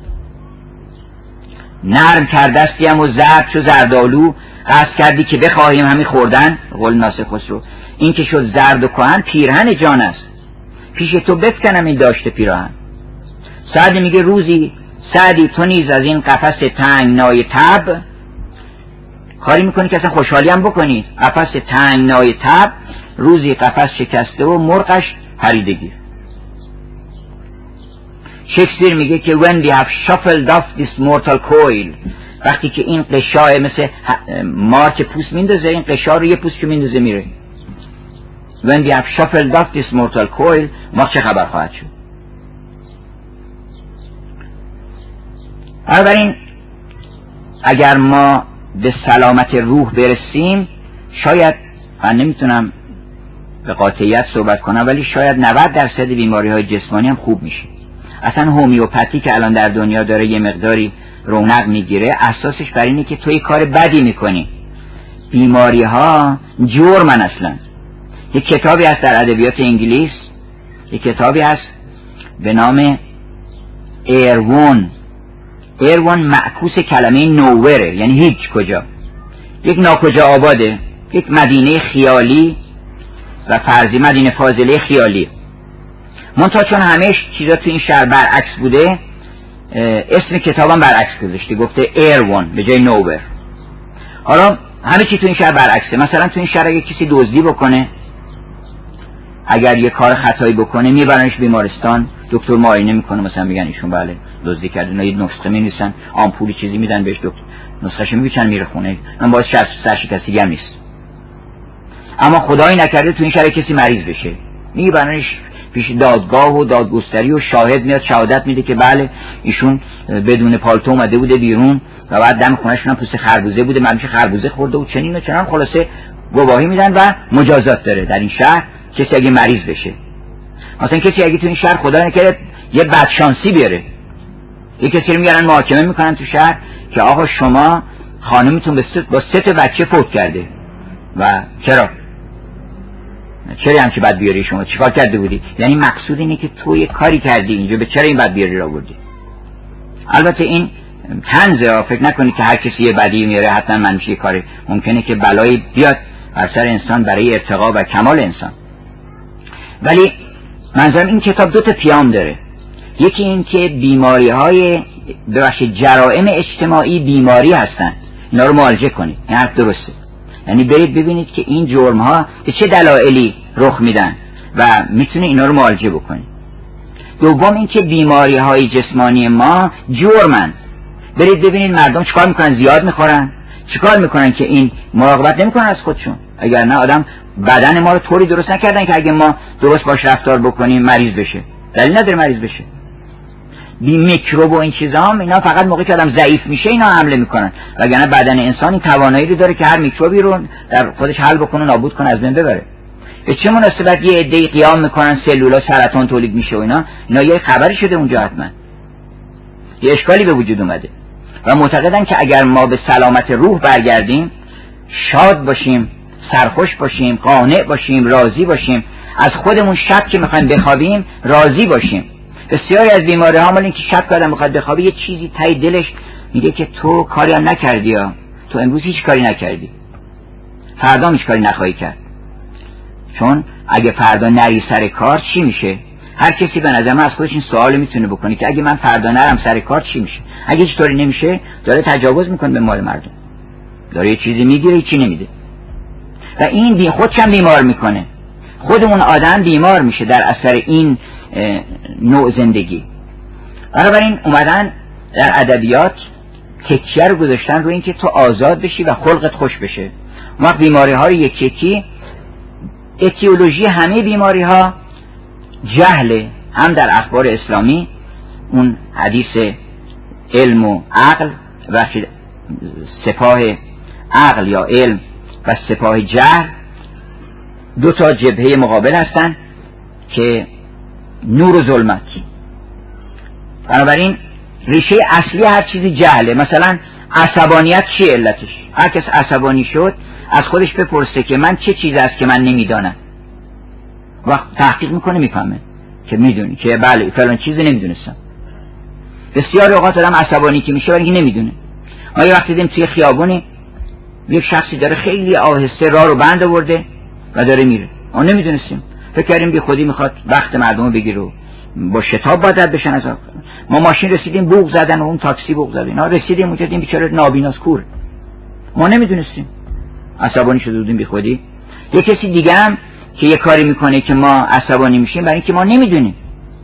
نرم کردستیم و زرد چو زردالو، قصد کردی که بخواهیم همی خوردن. قول ناصر خسرو این که شد زرد و کهن پیرهن جان است، پیش تو بفکنم این داشته پیراهن. سعدی میگه روزی سعدی تو نیز از این قفس تنگنای تب، کاری میکنی که اصلا خوشحالی هم بکنی. قفس تنگنای تب، روزی قفس شکسته و مرغش پریدگی. شکسپیر میگه که when they have shuffled off this mortal coil، وقتی که این قشای مثل مار که پوست میندازه، این قشا رو یه پوست که میندازه میره. when they have shuffled off this mortal coil، ما چه خبر خواهد شد؟ بنابراین اگر ما به سلامت روح برسیم، شاید، من نمیتونم به قاطعیت صحبت کنم، ولی شاید 90% بیماری های جسمانی هم خوب میشه. اصلا هومیوپاتی که الان در دنیا داره یه مقداری رونق میگیره، اساسش بر اینه که توی کار بدی میکنی. بیماری ها جرمن اصلا. یک کتابی هست در ادبیات انگلیس، یک کتابی هست به نام ایروون معکوس کلمه نووره، یعنی هیچ کجا. یک ناکجا آباده، یک مدینه خیالی و فرضی مدینه فاضله خیالی. منتها چون همه چیزا تو این شهر برعکس بوده، اسم کتابم برعکس گذاشته، گفته ایروون به جای نوور. حالا همه چی تو این شهر برعکسه. مثلا تو این شهر اگه کسی دزدی بکنه، اگر یه کار خطایی بکنه، میبرنش بیمارستان، دکتر معاینه میکنه، مثلا میگن ایشون بله دزدی کرده، اینا یه نسخه می‌نویسن، آمپولی چیزی میدن بهش، دکتر نسخه‌شو میگیرن میره خونه، من باعث سرشکستگی هم نیست. اما خدایی نکرده تو این شهر کسی مریض بشه، میبرنش پیش دادگاه و دادگستری و شاهد میاد شهادت میده که بله ایشون بدون پالتو اومده بوده بیرون و بعد دم خونه‌شون هم پوست خربوزه بوده، معلومه خربوزه خورده و چنین و چنان. خلاصه گواهی میدن و مجازات داره در این شهر کسی اگه مریض بشه. مثلا کسی اگه تو این شهر خدا نکرده یه بدشانسی بیاره، یه کسی رو میارن محاکمه میکنن تو شهر که آقا شما خانمتون با 3 بچه فوت کرده و چرا هم که بد بیاری، شما چیکار کرده بودی؟ یعنی مقصود اینه که تو یه کاری کردی اینجا، به چرا این بد بیاری را بردی؟ البته این طنزه، فکر نکنید که هر کسی یه بدی میاره حتما من میشه کاری، ممکنه که بلایی بیاد بر سر انسان برای ارتقا و کمال انسان. ولی منظورم این کتاب 2 تا پیام داره. یکی این که بیماری های جرائم اجتماعی بیماری هستن، اینا رو معالجه کنید، این حرف درسته. یعنی برید ببینید که این جرم ها به چه دلایلی رخ میدن و میتونه اینا رو معالجه بکنید. دوم این که بیماری های جسمانی ما جرمن، برید ببینید مردم چیکار میکنن، زیاد میخورن، چیکار میکنن که این مراقبت نمیکنن از خودشون. اگر نه آدم بدن ما رو طوری درست نکردن که اگه ما درست باش رفتار بکنیم مریض بشه، دلیل نداره مریض بشه. میکروب و این چیزا هم اینا فقط موقعی که آدم ضعیف میشه اینا حمله میکنن، وگرنه بدن انسان این توانایی رو داره که هر میکروبی رو در خودش حل بکنه، نابود کنه، از بین ببره. به چه مناسبت یه عده‌ای قیام میکنن سلولا سرطان تولید میشه و اینا یه خبری شده اونجا، حتما یه اشکالی به وجود اومده و معتقدن که اگر ما به سلامت روح برگردیم، شاد باشیم، سرخوش باشیم، قانع باشیم، راضی باشیم، از خودمون شب که میخوایم بخوابیم راضی باشیم. بسیاری از بیماری ها مال این که شب که آدم میخواد بخوابه یه چیزی تای دلش میگه که تو کاری هم نکردی، تو امروز هیچ کاری نکردی، فردا هیچ کاری نخواهی کرد. چون اگه فردا نری سر کار چی میشه؟ هر کسی به نظر من از خودش این سوال میتونه بکنه که اگه من فردا نرم سر کار چی میشه؟ اگه هیچ طوری نمیشه داره تجاوز میکنه به مال مردم، داره یه چیزی میگیره چی نمیده و این خودش هم بیمار میکنه، خود اون آدم بیمار میشه در اثر این نوع زندگی. بنابراین اومدن در ادبیات تکیه رو گذاشتن روی اینکه تو آزاد بشی و خلقت خوش بشه. اون وقت بیماری ها رو یکی یکی، اتیولوژی همه بیماری ها جهله. هم در اخبار اسلامی اون حدیث علم و عقل و سپاه عقل یا علم و سپاه جهل دو تا جبهه مقابل هستن که نور و ظلمت. بنابراین ریشه اصلی هر چیزی جهله. مثلا عصبانیت چیه علتش؟ هر کس عصبانی شد از خودش بپرسه که من چه چیز است که من نمیدانم، وقت تحقیق میکنه میفهمه که میدونی که بله فلان چیزی نمیدونستم. بسیار اوقات آدم عصبانی که میشه برای اینکه نمیدونه. ما یه وقتی دیدیم توی خیابونی یک شخصی داره خیلی آهسته راه رو بند آورده و داره میره، ما نمیدونستیم، فکر کردیم بی خودی میخواد وقت مردم رو بگیره و با شتاب باید بشن از ما ماشین رسیدیم بوق زدن و اون تاکسی بوق زد. اینا رسیدیم اونجا دیدیم بیچاره نابیناست کور، ما نمیدونستیم، عصبانی شده بودیم بی خودی. یه کسی دیگه هم که یه کاری میکنه که ما عصبانی میشیم برای اینکه ما نمیدونیم.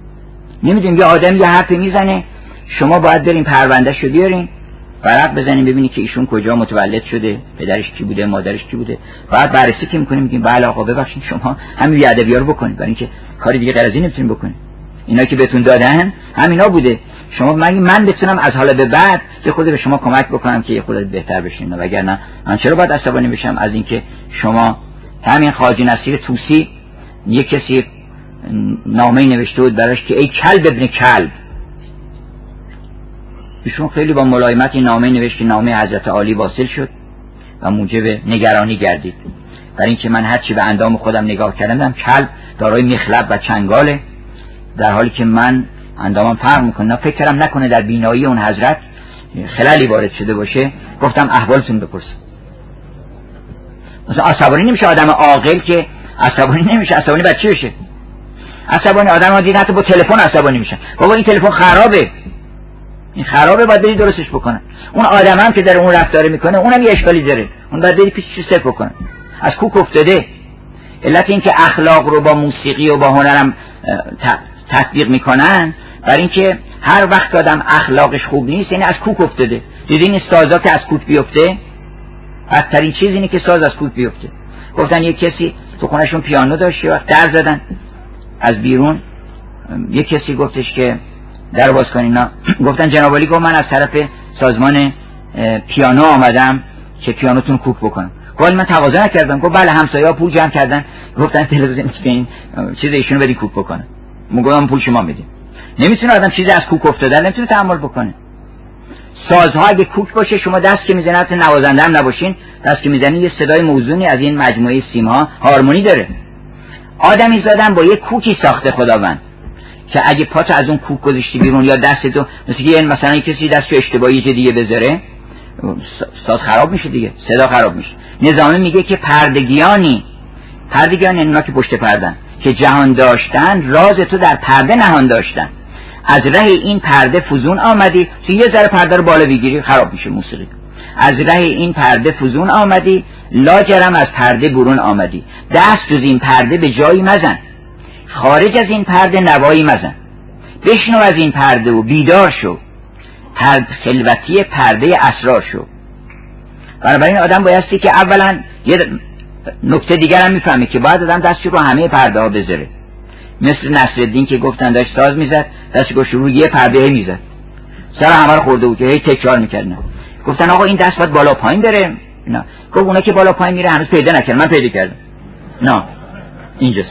یه آدم یه حرفی میزنه، شما باید بریم پروندهشو بیارین ورق بزنیم ببینید که ایشون کجا متولد شده، پدرش کی بوده، مادرش کی بوده. بعد بررسی که میکنیم میگیم بله آقا ببخشید شما همین بیادبی‌ها رو بکنید، برای اینکه کاری دیگه غیر از این نمیتونید بکنید. اینا که بهتون دادن همینا بوده. شما من بتونم از حالا به بعد یه خورده به شما کمک بکنم که یه خورده بهتر بشین، وگرنه من چرا باید عصبانی بشم از اینکه شما همین خواجه نصیر طوسی یه کسی نامه‌ای نوشته بود براش که ای کلب ابن کلب. ایشون خیلی با ملایمت این نامه نوشت که نامه حضرت عالی واصل شد و موجب نگرانی گردید، برای اینکه من هرچی به اندام خودم نگاه کردم کلب دارای مخلب و چنگاله، در حالی که من اندامم فرق میکنه. فکر کردم نکنه در بینایی اون حضرت خلالی وارد شده باشه. گفتم احوالتون بپرسم. مثلا عصبانی نمیشه آدم عاقل، که عصبانی نمیشه. عصبانی بعد چی بشه؟ عصبانی آدم ها دیدن حتی با تلفن عصبانی میشن، بابا این تلفن خرابه، این خرابه باید بری درستش بکنن. اون آدم هم که در اون رفتار میکنه اونم یه اشکالی داره، اون باید بری پیشش صرف بکنن. از کوک افتاده. علت این که اخلاق رو با موسیقی و با هنرم تطبیق میکنن برای اینکه هر وقت آدم اخلاقش خوب نیست یعنی از کوک افتاده. دیدین این سازا که از کوک بیفته، بدترین چیز اینه که ساز از کوک بیفته. گفتن یک کسی تو خونهشون پیانو داشت، یه وقت در زدن از بیرون، یک کسی گفتش که در باز کن. اینا گفتن جناب عالی گفت من از طرف سازمان پیانو آمدم که پیانوتون کوک بکنم. گفت من تقاضا نکردم. گفت بله همسایه‌ها پول جمع کردن گفتن تلویزیون که این چیز ایشونو بدی کوک بکنه. ما گفتم پول شما میدیم. نمیتونه آدم چیزی از کوک افتاده نمیتونه تحمل بکنه. سازها اگه کوک باشه شما دست که میزنید حتی نوازنده هم نباشین، دست که میزنید یه صدای موزونی از این مجموعه سیم‌ها هارمونی داره. آدمی زدن با یه کوکی ساخته خداوند که اگه پاتو از اون کوک گذاشتی بیرون یا دستتو مثلا یه کسی دستو اشتباهی یه دیگه بذاره ساز خراب میشه دیگه، صدا خراب میشه. نظامی میگه که پردگیان اینا که پشت پردن که جهان داشتن راز تو در پرده نهان داشتن، از ره این پرده فزون آمدی، تو یه ذره پرده رو بالا بگیری خراب میشه موسیقی. از ره این پرده فزون آمدی، لاجرم از پرده برون آمدی، دست از این پرده به جایی مزن، خارج از این پرده نوایی مزن، بشنو از این پرده و بیدار شو، خلوتی پرده اسرار شو. بنابراین آدم بایستی که اولا یه نکته دیگر هم میفهمه که باید آدم دستی رو همه پرده ها بذاره. مثل نصرالدین که گفتن داشت ساز میزد، دستی رو شروع یه پرده میزد، سر همه رو خورده بود که هی تکرار میکردن. گفتن آقا این دست باید بالا پایین بره. نه، گفت اونا که بالا پایین میره هنوز پیدا نکردن، من پیدا کردم. نه اینجاست.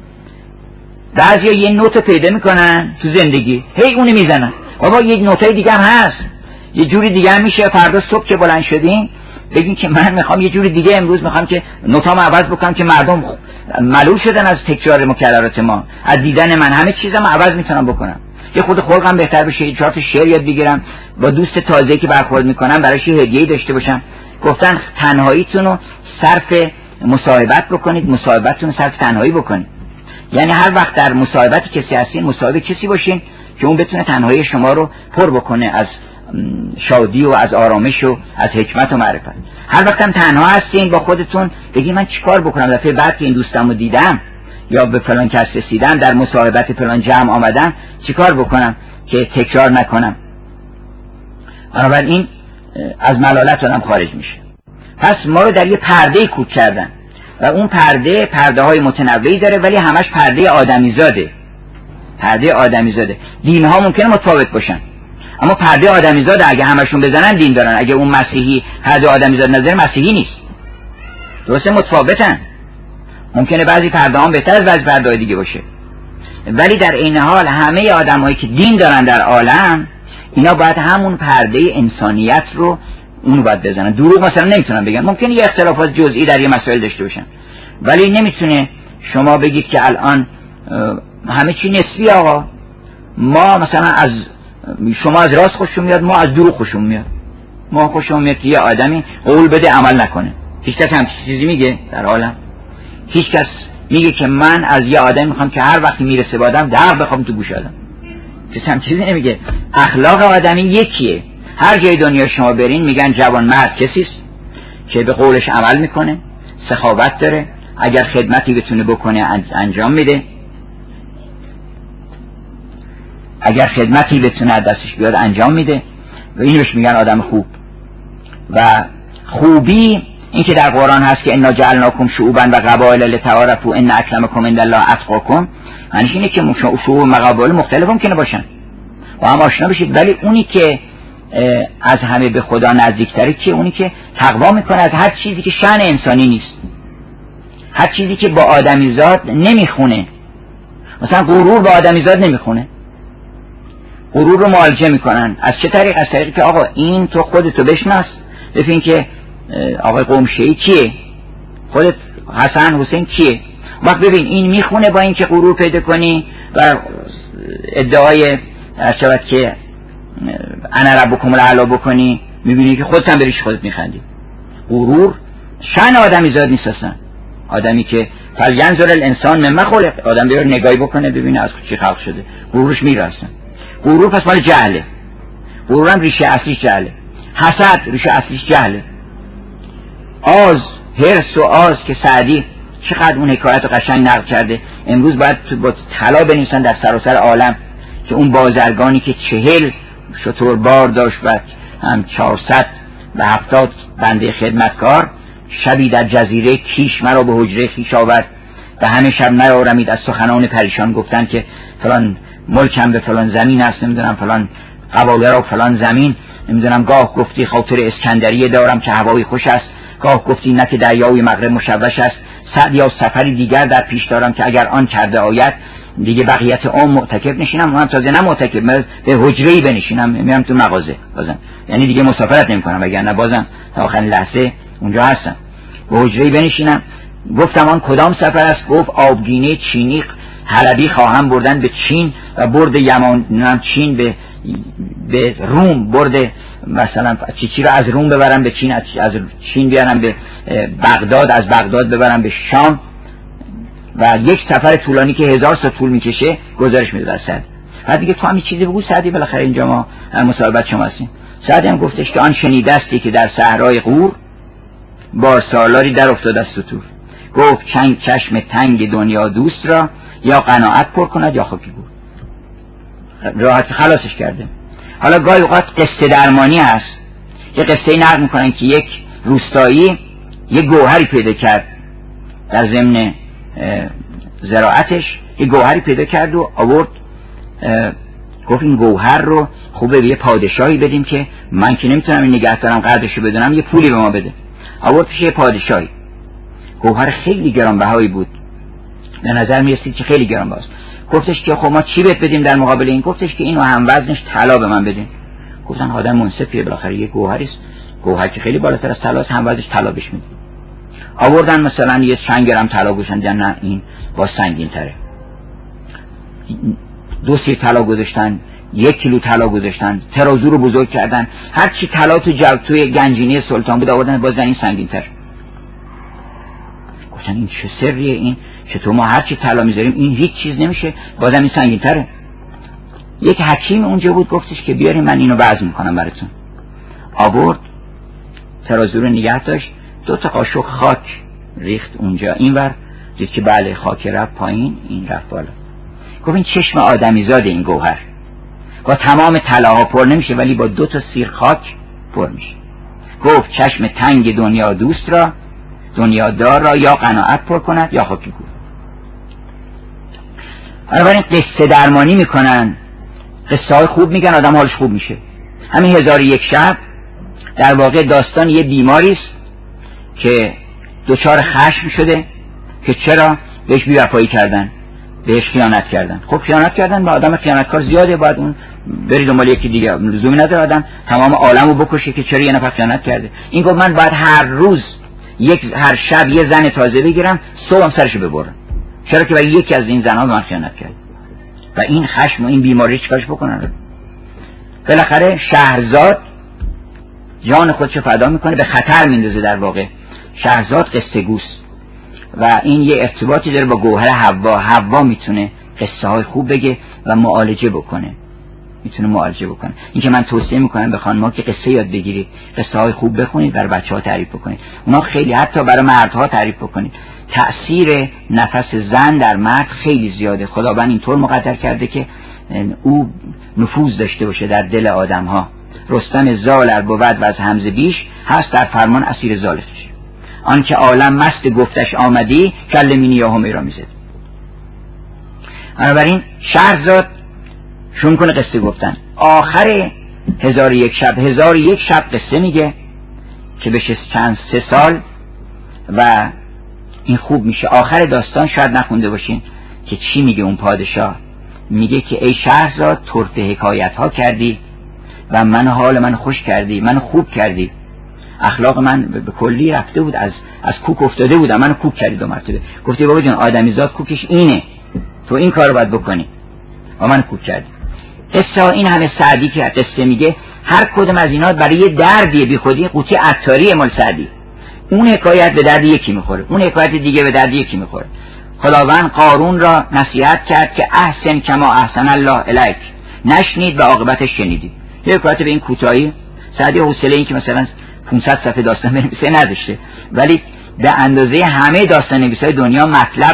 بعضیا یه نوت پیدا میکنن تو زندگی هی اونو میزنن. بابا یک نوتای دیگه هم هست، یه جوری دیگه هم میشه. فردا صبح که بلند شدین بگین که من میخوام یه جوری دیگه، امروز میخوام که نوتامو عوض بکنم که مردم ملول شدن از تکرار مکررات ما، از دیدن من همه چیزم عوض میتونم بکنم. یه خود خلقم بهتر بشه، یه چهار تا شعر یاد بگیرم، با دوست تازه‌ای که برخورد میکنم براش یه هدیه‌ای داشته باشم. گفتن تنهاییتون رو صرف مصاحبت بکنید، مصاحبتتون رو صرف تنهایی بکنید. یعنی هر وقت در مصاحبت کسی هستین، مصاحبه کسی باشین که اون بتونه تنهایی شما رو پر بکنه از شادی و از آرامش و از حکمت و معرفت. هر وقت هم تنها هستین با خودتون بگید من چیکار بکنم دفعه بعد که این دوستمو دیدم یا به فلان کس رسیدم، در مصاحبت فلان جمع آمدم، چیکار بکنم که تکرار نکنم. بنابراین از ملالت آدم خارج میشه. پس ما رو در یه پرده کوک کردن و اون پرده های متنوعی داره، ولی همش پرده آدمیزاده. دین ها ممکنه متفاوت باشن، اما پرده آدمیزاده. اگه همشون بزنن دین دارن. اگه اون مسیحی پرده آدمیزاد نظر مسیحی نیست. درسته متفاوتن. ممکنه بعضی پرده ها بهتر از بعضی پرده های دیگه باشه، ولی در این حال همه آدمایی که دین دارن در عالم، اینا باید همون پرده انسانیت رو اونو باید بزنن. دروغ مثلا نمیتونن بگن. ممکنه یه اختلافات جزئی در یه مسائل داشته باشن، ولی نمیتونه شما بگید که الان همه چی نسبی. آقا ما مثلا از شما از راست خوشون میاد، ما از دروغ خوشون میاد. ما خوشون میاد که یه آدمی قول بده عمل نکنه. هیچ کس هم چیزی میگه در عالم؟ هیچ کس میگه که من از یه آدم میخوام که هر وقتی میرسه به آدم در بخوام تو گوش آدم؟ کسی هم چیزی نمیگه. اخلاق آدمی یکیه. هر جای دنیا شما برین میگن جوان مرد کسیست که به قولش عمل میکنه، سخاوت داره، اگر خدمتی بتونه بکنه انجام میده، اگر خدمتی بتونه دستش بیاد انجام میده، و اینوش میگن آدم خوب. و خوبی این که در قرآن هست که انا جعلناکم شعوبا و قبایل لتعارفوا ان اکرمکم عند الله اتقاکم، معنیش اینه که شعوب و قبایل مختلف ممکنه باشن و هم آشنا بشید، ولی اونی که از همه به خدا نزدیکتره که اونی که تقوا میکنه از هر چیزی که شأن انسانی نیست، هر چیزی که با آدمیزاد نمیخونه. مثلا غرور با آدمیزاد نمیخونه. غرور رو معالجه میکنن. از چه طریق؟ از طریقی که آقا این تو خودتو بشناس، ببین که آقای قمشه‌ای کیه، خودت حسن حسین کیه. وقت ببین این میخونه با این که غرور پیدا کنی و ادعای شود که انا ربکم الاعلی بکنی، میبینی که خودت هم بریش خودت میخندی. غرور شأن آدمیزاد نیست اصلا. آدمی که فلینظر الانسان مما خلق، آدم بیار نگاهی بکنه ببینه از چی خلق شده، غرورش میره اصلا. غرور پس مال جهله. غرور هم ریشه اصلیش جهله. حسد ریشه اصلیش جهله. آز، حرص و آز که سعدی چقدر اون حکایت رو قشنگ نقل کرده. امروز باید با طلا بنویسن در سراسر عالم که اون بازرگانی که 40 شتر بار داشت و هم 470 بنده خدمتکار، شبی در جزیره کیش مرا به حجره خویش آورد و همه شب نیارمید از سخنان پریشان گفتن که فلان ملکم به فلان زمین است، نمیدونم فلان قباله را فلان زمین، نمیدونم گاه گفتی خاطر اسکندریه دارم که هوایی خوش است، گاه گفتی نه که دریای مغرب مشوش است، سعدی یا سفری دیگر در پیش دارم که اگر آن کرده آید دیگه بقیت عمر معتکف نشینم، اونم تازه نه معتکف، به حجره‌ای بنشینم، میرم تو مغازه بازم، یعنی دیگه مسافرت نمی‌کنم، وگرنه بازم تا آخرین لحظه اونجا هستم، به حجره‌ای بنشینم. گفتم آن کدام سفر است؟ گفت آبگینه چینی حلبی خواهم بردن به چین و برد یمان چین به روم، برد مثلا چی رو از روم ببرم به چین، از چین بیارم به بغداد، از بغداد ببرم به شام، و یک سفر طولانی که 1000 سال طول میکشه گزارش میده در سعد. بعد دیگه تو هم چیزی بگو سعدی، بالاخره اینجا ما مصاحبت شما هستیم. سعدی هم گفتش که آن شنیدستی که در صحرای غور بار سالاری در افتاد از ستور، گفت چشم تنگ دنیا دوست را یا قناعت پر کند یا خاکی گور. راحت خلاصش کرده. حالا گاهی اوقات قصه درمانی هست. یه قصه نقل میکنن که یک روستایی یک گوهری پیدا کرد در ضمن زراعتش، یک گوهری پیدا کرد و آورد، گفت این گوهر رو خوبه به یه پادشاهی بدیم که من که نمیتونم این نگه دارم قدرشو بدونم، یه پولی به ما بده. آورد پیش یه پادشاهی. گوهر خیلی گرانبهایی بود، به نظر میرسید که خیلی گرانبهاست. گفتش که خب ما چی بهت بدیم در مقابل این؟ گفتش که اینو هم وزنش طلا به من بدین. گفتن آدم منصفیه، بالاخره یه گوهری است، گوهر که خیلی بالاتر از طلا است، هم وزنش طلا بهش میدید. آوردن مثلا یه 100 گرم طلا گذاشتن، نه این با سنگین تره. 2 سیر طلا گذاشتن، 1 کیلو طلا گذاشتن، ترازو رو بزرگ کردن، هر چی طلا توی گنجینه سلطان بود آوردن، بازن این سنگین تر. گفتن این چه سریه؟ این چطور ما هرچی طلا میذاریم این هیچ چیز نمیشه، بازم این سنگین‌تره. یک حکیم اونجا بود، گفتش که بیاریم من اینو وزن میکنم براتون. آورد، ترازو رو نگه داشت، 2 قاشق خاک ریخت اونجا، اینور دید که بله خاک رفت پایین، این رفت بالا. گفت این چشم آدمیزاد این گوهر با تمام طلاها پر نمیشه، ولی با 2 سیر خاک پر میشه. گفت چشم تنگ دنیا دوست را، دنیادار را یا قناعت پر کند یا خاک کور. بنابراین قصه درمانی میکنن، قصه های خوب میگن، آدم حالش خوب میشه. همین 1001 شب در واقع داستان یه بیماری است که دچار خشم شده که چرا بهش بی‌وفایی کردن، بهش خیانت کردن. خب خیانت کردن، با آدم خیانتکار زیاده، باید اون بری دنبال یکی دیگه، لزومی نداره آدم تمام عالمو بکشه که چرا یه نفر خیانت کرده. این گفت من باید هر روز هر شب یه زن تازه بگیرم، صبحم سرشو ببرم، چرا که برای یکی از این زنها به من خیانت کرد. و این خشم و این بیماری چیکارش بکنن؟ بالاخره شهرزاد جان خودشو فدا میکنه، به خطر میندازه. در واقع شهرزاد قصه گوست و این یه ارتباطی داره با گوهر حوا. حوا میتونه قصه های خوب بگه و معالجه بکنه، میتونه معالجه بکنه. این که من توصیه میکنم به خانم‌ها که قصه یاد بگیرید، قصه های خوب بخونید، برای بچه‌ها تعریف بکنید. اونا خیلی، حتی برای مردها تعریف بکنید. تأثیر نفس زن در مرد خیلی زیاده. خداوند اینطور مقدر کرده که او نفوذ داشته باشه در دل آدم‌ها. رستم زال ار بود و از حمزه بیش، هست در فرمان اسیر زالش. آن که عالم مست گفتش آمدی، کله مینی یا همی را میزد. بنابراین شهرزاد شروع کنه قصه گفتن. آخر 1001 شب قصه میگه که بشه 3 سال و این خوب میشه. آخر داستان شاید نخونده باشین که چی میگه اون پادشاه. میگه که ای شهرزاد طرف حکایت ها کردی و من حال من خوش کردی، من خوب کردی. اخلاق من به کلی رفته بود، از کوک افتاده بودم، منو کوک کردی 2 مرتبه. گفتی بابا جان آدمیزاد کوکش اینه، تو این کارو باید بکنی و من کوک کردی. قصه این همه سعدی که قصه میگه، هر کدوم از اینا برای یه دردی بی خودی. قوطی عطاری مال سعدی، اون حکایت به درد یکی میخوره، اون حکایت دیگه به درد یکی میخوره. خداوند قارون را نصیحت کرد که احسن کما احسن الله الیک، نشنید و عاقبتش شنیدی. یه حکایت به این کوتاهی سعدی حوصله این که مثلا 500 صفحه داستان بنویسه نداشته، ولی به اندازه همه داستان نویسای دنیا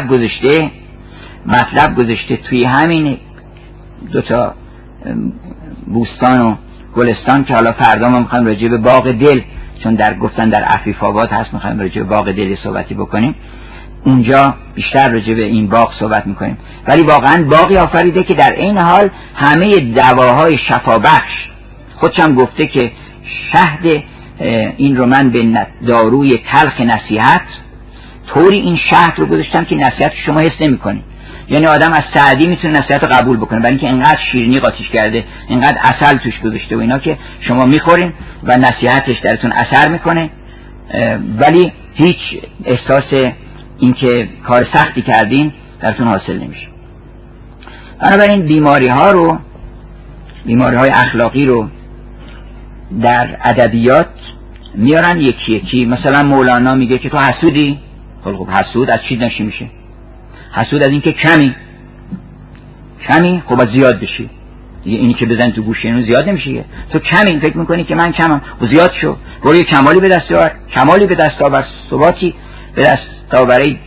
مطلب گذاشته توی همین 2 بوستان و گلستان که حالا فردا ما میخوایم راجع به باغ دل، چون گفتن در عفیف آباد هست، میخوایم راجع به باغ دل صحبتی بکنیم. اونجا بیشتر راجع به این باغ صحبت میکنیم. ولی واقعا باغی آفریده که در این حال همه دواهای شفابخش. خودشم گفته که شهد این رو من به داروی تلخ نصیحت، طوری این شهد رو گذاشتم که نصیحت شما حس نمی کنی. یعنی آدم از سعدی میتونه نصیحت رو قبول بکنه، برای اینکه انقدر شیرینی قاطیش کرده، انقدر عسل توش گذاشته و اینا که شما میخورین و نصیحتش درتون اثر میکنه، ولی هیچ احساس اینکه کار سختی کردین درتون حاصل نمیشه. بنابراین بیماری های اخلاقی رو در ادبیات میارن یکی یکی. مثلا مولانا میگه که تو حسودی. خب حسود از چی نشی میشه؟ حسود از این که کمی خب از زیاد بشی دیگه. اینی که بزنی تو گوشه اینو زیاد نمیشه. تو کمی فکر میکنی که من کمم و زیاد شو، برو یه کمالی به دست آور، کمالی به دست آور، ثباتی به دست آوری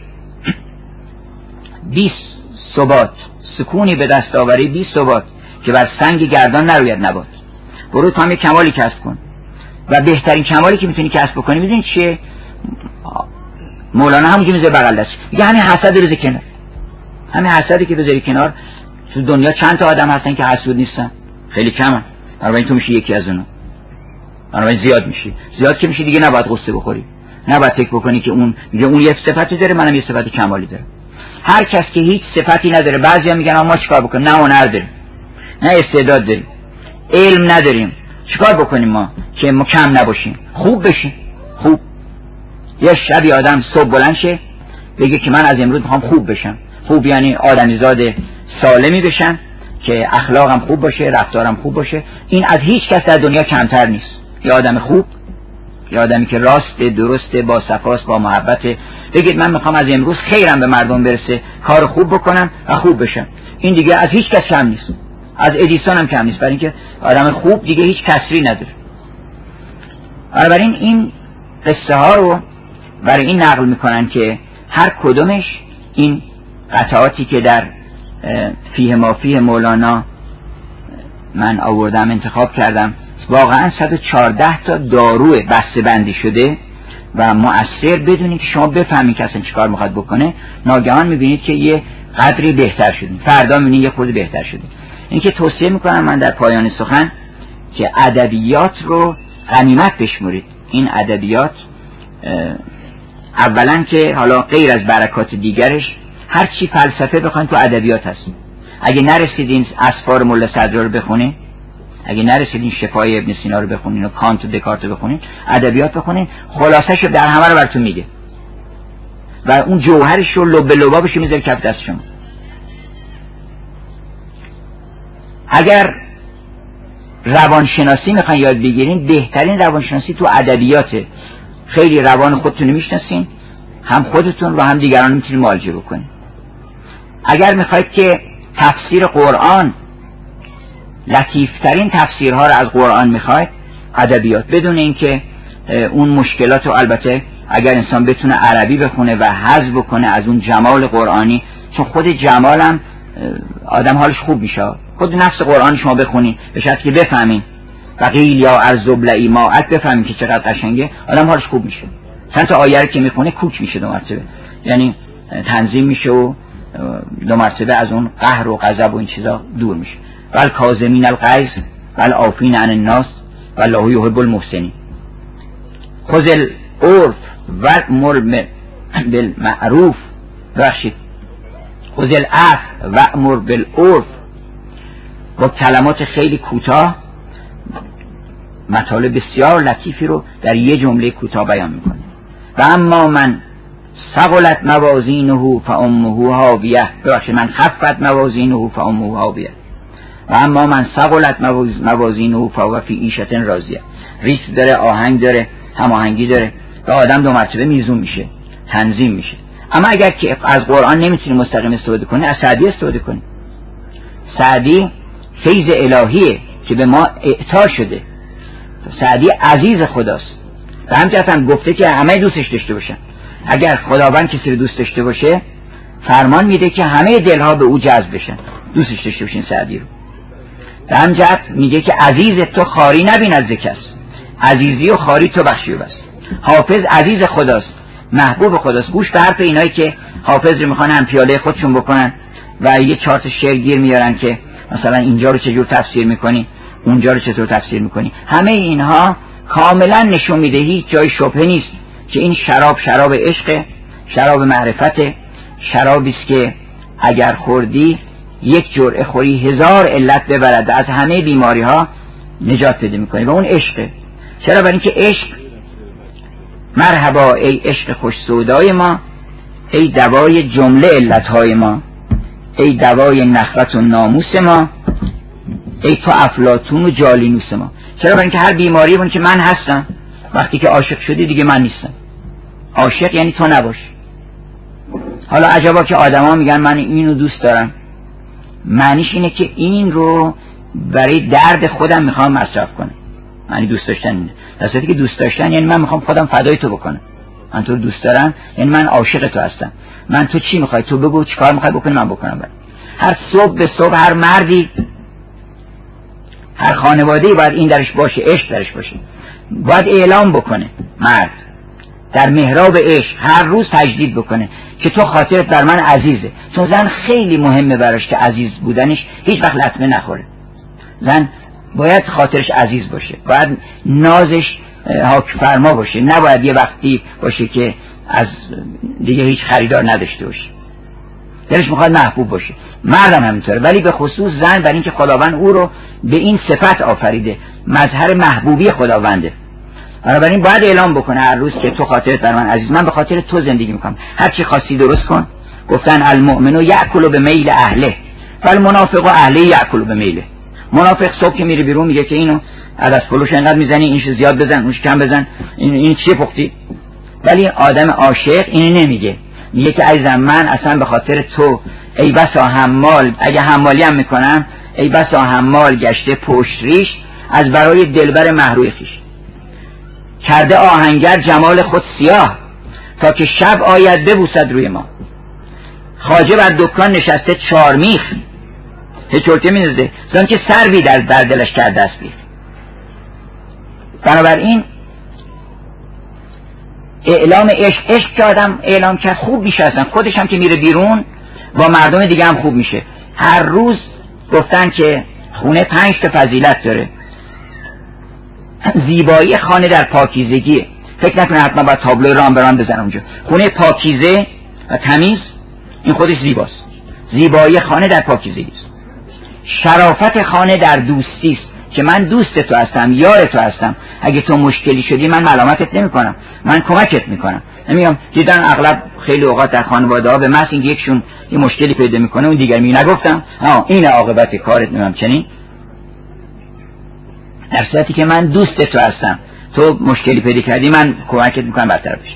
20 ثبات، سکونی به دست آوری 20 ثبات که بر سنگ گردان نروید نبات. برو تا هم یه کمالی کسب کن و بهترین کمالی که میتونی کسب بکنی میدونی چیه؟ مولانا همونجا میذاره بغل دست، میگه همین حسد رو بذار کنار. همین حسدی که بذاری کنار، تو دنیا چند تا آدم هستن که حسود نیستن؟ خیلی کمن. بنابراین تو میشی یکی از اونا. بنابراین زیاد میشی. زیاد که میشی دیگه نباید قصه بخوری، نباید فکر بکنی که اون میگه اون یه صفتی داره منم یه صفت کمالی دارم. هر کس که هیچ صفتی نداره، بعضیا میگن ما چیکار بکنیم؟ نه هنر داریم، نه استعداد داریم، علم نداریم، چیکار بکنیم ما که ما کم نباشیم، خوب بشیم؟ خوب یه شبی آدم صبح بلند شه بگه که من از امروز میخوام خوب بشم. خوب یعنی آدمیزاد سالمی بشم که اخلاقم خوب باشه، رفتارم خوب باشه. این از هیچ کس در دنیا کمتر نیست. یه آدم خوب، یه آدمی که راست، درست، با صفاست، با محبت، بگید من میخوام از امروز خیرم به مردم برسه، کار خوب بکنم و خوب بشم. این دیگه از هیچ کس کم نیست، از ادیسون هم کم نیست، برای اینکه آدم خوب دیگه هیچ کسری نداره. بنابراین این قصه ها رو برای این نقل میکنن که هر کدومش این قطعاتی که در فیه ما فیه مولانا من آوردم انتخاب کردم واقعا 114 تا داروی بسته بندی شده و مؤثر، بدونید که شما بفهمید که اصلا چیکار میخواد بکنه. ناگهان میبینید که یه قدری بهتر شدید، فردا میبینید یه خورده بهتر شدید. این که توصیه میکنم من در پایان سخن که ادبیات رو غنیمت بشمرید. این ادبیات اولا که حالا غیر از برکات دیگرش هر چی فلسفه بخواید تو ادبیات هست. اگه نرسیدین اسفار ملا صدرا رو بخونین، اگه نرسیدین شفای ابن سینا رو بخونین و کانت و دکارت رو بخونین، ادبیات بخونین، خلاصه‌شو در همه رو براتون میگه و اون جوهرش رو لب لبابش رو میذاره کف دست شما. اگر روانشناسی میخواین یاد بگیرین، بهترین روانشناسی تو ادبیاته. خیلی روان خودتون رو میشناسین، هم خودتون و هم دیگران میتونین معالجه بکنین. اگر میخواید که تفسیر قرآن، لطیفترین تفسیرها رو از قرآن میخواید، ادبیات، بدون اینکه اون مشکلات رو، البته اگر انسان بتونه عربی بخونه و حظ بکنه از اون جمال قرآنی، چون خود جمالم آدم حالش خوب میشه. خود نفس قرآن شما بخونین به شرطی که بفهمین و قیل یا ارزبلعی ماعت، بفهمین که چقدر قشنگه، آدم حالش خوب میشه. چند تا آیه که میخونه کوک میشه 2 مرتبه، یعنی تنظیم میشه و 2 مرتبه از اون قهر و غضب و این چیزا دور میشه. ول کاظمین الغیظ ول عافین عن الناس والله یحب المحسنین. خذ العرف وامر بالمعروف، بخشید خذ العفو وامر بالعرف، با کلمات خیلی کوتاه مطالب بسیار لطیفی رو در یه جمله کوتاه بیان میکنه. و اما من ثقلت موازینه فامه هاویه، ببخشید من خفت موازینه فامه هاویه. و اما من ثقلت موازینه فهو فی عیشة راضیه. ریتم داره، آهنگ داره، هماهنگی داره و آدم 2 مرتبه میزون میشه، تنظیم میشه. اما اگر که از قرآن نمیتونی مستقیم استفاده کنی، از سعدی استفاده کنی. سعدی فیض الهیه که به ما اعطا شده. سعدی عزیز خداست و همچنین هم گفته که همه دوستش داشته باشن. اگر خداوند کسی رو دوست داشته باشه، فرمان میده که همه دلها به او جذب بشن، دوستش داشته باشین سعدی رو. و همچنین میگه که عزیز تو خاری نبین از کس، عزیزی و خاری تو بخشی و بس. حافظ عزیز خداست، محبوب خداست. گوش به حرف اینایی که حافظ رو میخوان هم پیاله خودشون بکنن و یه 4 تا شعر گیر میارن که مثلا اینجا رو چجور تفسیر میکنی، اونجا رو چطور تفسیر میکنی. همه اینها کاملا نشون میده هیچ جای شبهه نیست که این شراب عشق، شراب معرفت، شرابی است که اگر خوردی 1 جرعه خوری 1000 علت ببرد، از همه بیماری ها نجات پیدا میکنی و اون عشقه. چرا؟ برای اینکه عشق، مرحبا ای عشق خوش سودای ما، ای دوای جمله علتهای ما، ای دوای نخوت و ناموس ما، ای تو افلاطون و جالینوس ما. چرا؟ برای اینکه هر بیماری اون که من هستم، وقتی که عاشق شدی دیگه من نیستم. عاشق یعنی تو نباش. حالا عجبا که آدما میگن من اینو دوست دارم، معنیش اینه که این رو برای درد خودم میخوام مصرف کنم. معنی دوست داشتن اینه. در صورتی که دوست داشتن یعنی من میخوام خودم فدای تو بکنم. من تو رو دوست دارم یعنی من عاشق تو هستم. من تو چی میخوای، تو بگو چیکار میخوای بکنی من بکنم برای. هر صبح به صبح هر مردی، هر خانواده‌ای باید این درش باشه، عشق درش باشه. باید اعلام بکنه مرد در محراب عشق هر روز تجدید بکنه که تو خاطرت بر من عزیزه. چون زن خیلی مهمه براش که عزیز بودنش هیچ وقت لطمه نخوره. زن باید خاطرش عزیز باشه، باید نازش حاک فرما باشه، نباید یه وقتی باشه که از دیگه هیچ خریدار نداشته باشه، دلش میخواد محبوب باشه. مردم همینطوره، ولی به خصوص زن، برای اینکه خداوند او رو به این صفت آفریده، مظهر محبوبی خداونده. بنابراین باید اعلام بکنه هر روز که تو خاطرت بر من عزیز، من به خاطر تو زندگی میکنم، هر چی خواستی درست کن. گفتن المؤمن یأکل به میل اهله والمنافق اهله یأکل به میله. منافق صبح که میره بیرون میگه که اینو عدس پلوش انقدر میزنی، اینش زیاد بزن، اونش کم بزن، این چیه پختی؟ ولی آدم عاشق اینو نمیگه، میگه که عزیزم من اصلا به خاطر تو ای بسا حمال، اگه حمالی هم میکنم ای بسا حمال گشته پشت ریش، از برای دلبر محروی خویش. کرده آهنگر جمال خود سیاه، تا که شب آید ببوسد روی ما. خواجه بر دکان نشسته چارمیخ، هچورتی میزده زن که سروی در دلش کرده است بیخ. بنابراین اعلام عشق که آدم اعلام کرد خوب میشه، اصلا خودش هم که میره بیرون با مردم دیگه هم خوب میشه. هر روز گفتن که خونه 5 تا فضیلت داره. زیبایی خانه در پاکیزگیه، فکر نکنه حتما باید تابلو رام برام بزن اونجا. خونه پاکیزه و تمیز این خودش زیباست. زیبایی خانه در پاکیزگی است. شرافت خانه در دوستی است، که من دوست تو هستم، یار تو هستم، اگه تو مشکلی شدی من ملامتت نمی کنم، من کمکت میکنم. نمیگم دیدن اغلب خیلی اوقات در خانواده ها به محض اینکه یکشون یه مشکلی پیدا میکنه اون دیگر میگه نگفتم این عاقبت کارت، نمیدونم چنین، در صورتی که من دوست تو هستم، تو مشکلی پیدا کردی من کمکت میکنم برطرف بشه.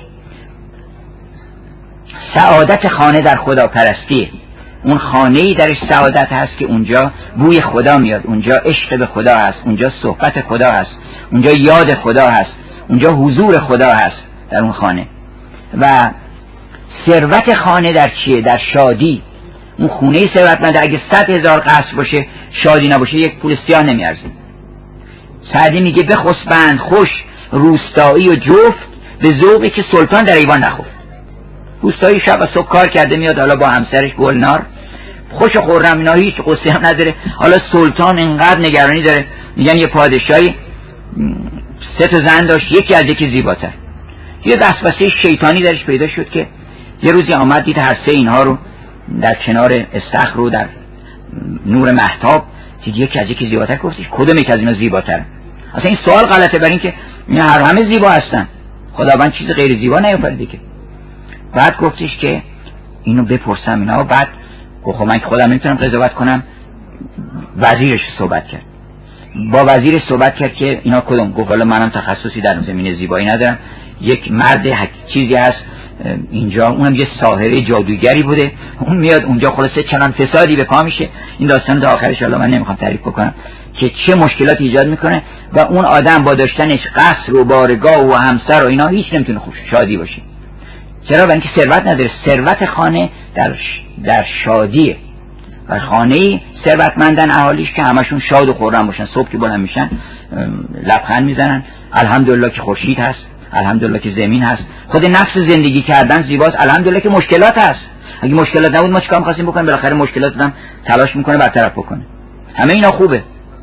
سعادت خانه در خدا پرستی، اون خانه‌ای درش سعادت هست که اونجا بوی خدا میاد، اونجا عشق به خدا هست، اونجا صحبت خدا هست، اونجا یاد خدا هست، اونجا حضور خدا هست در اون خانه. و ثروت خانه در چیه؟ در شادی. اون خونه ثروتمند اگه 100,000 قصر باشه شادی نباشه یک پول سیاه نمیارزه. سعدی میگه بخسبند خوش روستایی و جفت، به ذوقی که سلطان در ایوان نخفت. روستایی شب و صبح کار کرده میاد، حالا با همسرش گلنار خوش و خورم، اینا هیچ قصه هم نداره. حالا سلطان اینقدر نگرانی داره، میگن یه پادشاهی 3 تا زن داشت، یکی از یکی زیباتر. یه وسوسه شیطانی درش پیدا شد که یه روزی آمد دید هر 3 اینها رو در کنار استخر رو در نور مهتاب دید یکی از یکی زیباتر. گفتش کدوم یک از اینا زیباتر؟ اصلا این سوال غلطه، برای اینکه همه زیبا هستن، خداوند چیز غیر زیبا نیافریده که. بعد گفتش که اینو بپرسم اینا، و بعد گفت من که خودم نمیتونم قضاوت کنم. وزیرش صحبت کرد، با وزیرش صحبت کرد که اینا کدوم؟ گفت والا منم تخصصی در زمینه زیبایی ندارم، یک مرد چیزی هست اینجا، اونم یه ساحره جادوگری بوده، اون میاد اونجا خلاصه چنان فسادی به پا میشه. این داستان تا آخرش حالا من نمیخوام تعریف بکنم که چه مشکلاتی ایجاد میکنه، و اون آدم با داشتنش قصر و بارگاه و همسر و اینا هیچ نمیتونه خوش شادی باشه. چرا؟ برای اینکه ثروت نداره. ثروت خانه در شادیه، و خانه‌ای ثروتمندن اهالیش که همشون شاد و خرم باشن، صبح که بلند میشن لبخند میزنن، الحمدلله که خورشید هست، الحمدلله که زمین هست. خود نفس زندگی کردن زیباست، الحمدلله که مشکلات هست. اگه مشکلات نبود ما چیکار می‌خواستیم بکنیم؟ بالاخره مشکلات هم تلاش میکنه برطرف بکنه. همه اینا خوبه.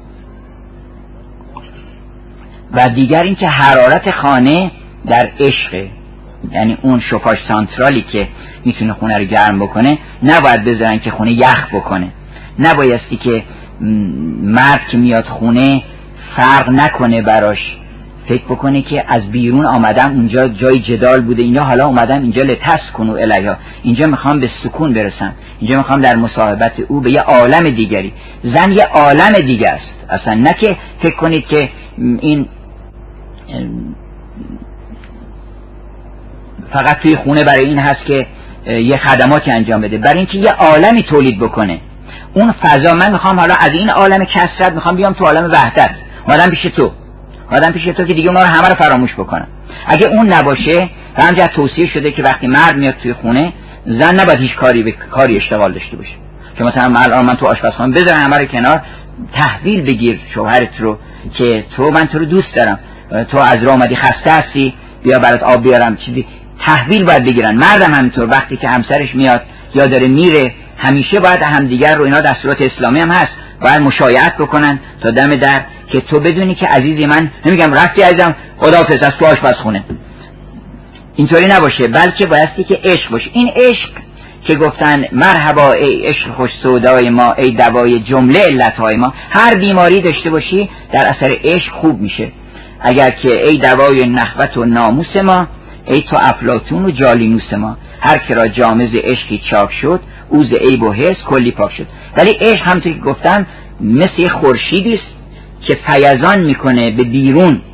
و دیگر این که حرارت خانه در عشق، یعنی اون شوفاژ سانترالی که میتونه خونه رو گرم بکنه نباید بذارن که خونه یخ بکنه. نبایستی که مرد که میاد خونه فرق نکنه براش، فکر بکنه که از بیرون آمدم اونجا جای جدال بوده، اینا حالا اومدم اینجا لتسکنوا الیها، اینجا میخوام به سکون برسم، اینجا میخوام در مصاحبت او به یه عالم دیگری. زن یه عالم دیگه است اصلا، نه که فکر کنید که این فقط توی خونه برای این هست که یه خدماتی انجام بده، برای اینکه یه عالمی تولید بکنه. اون فضا، من میخوام حالا از این عالم کثرت میخوام بیام تو عالم وحدت، آدم پیش تو، آدم پیش تو که دیگه اونا رو همه رو فراموش بکنم. اگه اون نباشه، همینجا توصیه شده که وقتی مرد میاد توی خونه، زن نباید هیچ کاری اشتغال داشته باشه. که مثلا من تو آشپزخانه بذارم همه رو کنار، تحویل بگیر شوهرت رو که من تو رو دوست دارم، تو از راه اومدی خسته هستی، بیا برات آب بیارم، چیزی تحویل باید بگیرن. مردم همینطور وقتی که همسرش میاد یا داره میره، همیشه باید همدیگر رو، اینا دستورات اسلامی هم هست، باید مشایعت بکنن تا دم در، که تو بدونی که عزیزی من، نمیگم رفتی عزیزم خداحافظ از تو آشپزخونه، اینطوری نباشه، بلکه بایستی که عشق باشه. این عشق که گفتن مرحبا ای عشق خوش سودای ما، ای دوای جمله علتهای ما، هر بیماری داشته باشی در اثر عشق خوب میشه. اگر که ای دوای نخوت و ناموس ما، ای تو افلاطون و جالینوس ما، هر که را جامز عشقی چاک شد، او ز عیب و حرص کلی پاک شد. ولی عشق همونطور که گفتم مثل خورشیدی است که فیضان میکنه به بیرون،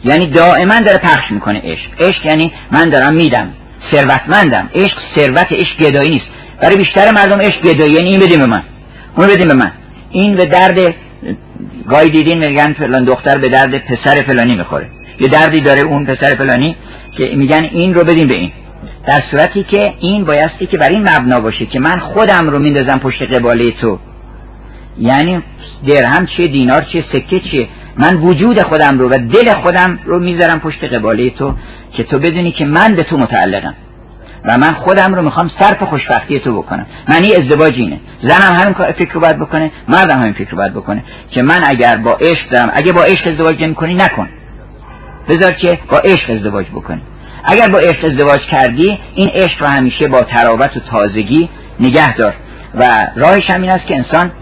یعنی دائما داره پخش میکنه عشق یعنی من دارم میدم، ثروتمندم. عشق ثروت، عشق گدایی نیست. برای بیشتر مردم عشق گدایی، یعنی این بدیم به من، اون بدیم به من. این به درد، گاهی دیدین میگن فلان دختر به درد پسر فلانی میخوره، یه دردی داره اون پسر فلانی که میگن این رو بدیم به این، در صورتی که این بایستی که بر این مبنا باشه که من خودم رو میندازم پشت قباله تو، یعنی درهم چیه، دینار چیه، سکه چیه، من وجود خودم رو و دل خودم رو میذارم پشت قباله تو که تو بدونی که من به تو متعلقم و من خودم رو میخوام صرف خوشبختی تو بکنم. معنی ازدواج اینه. زنم همین فکر رو باید بکنه، مردم همین فکر رو باید بکنه که من اگر با عشق دارم، اگه با عشق ازدواج نمی‌کنی نکن، بذار که با عشق ازدواج بکنی. اگر با عشق ازدواج کردی، این عشق رو همیشه با تراوت و تازگی نگه دار و راهش هم این است که انسان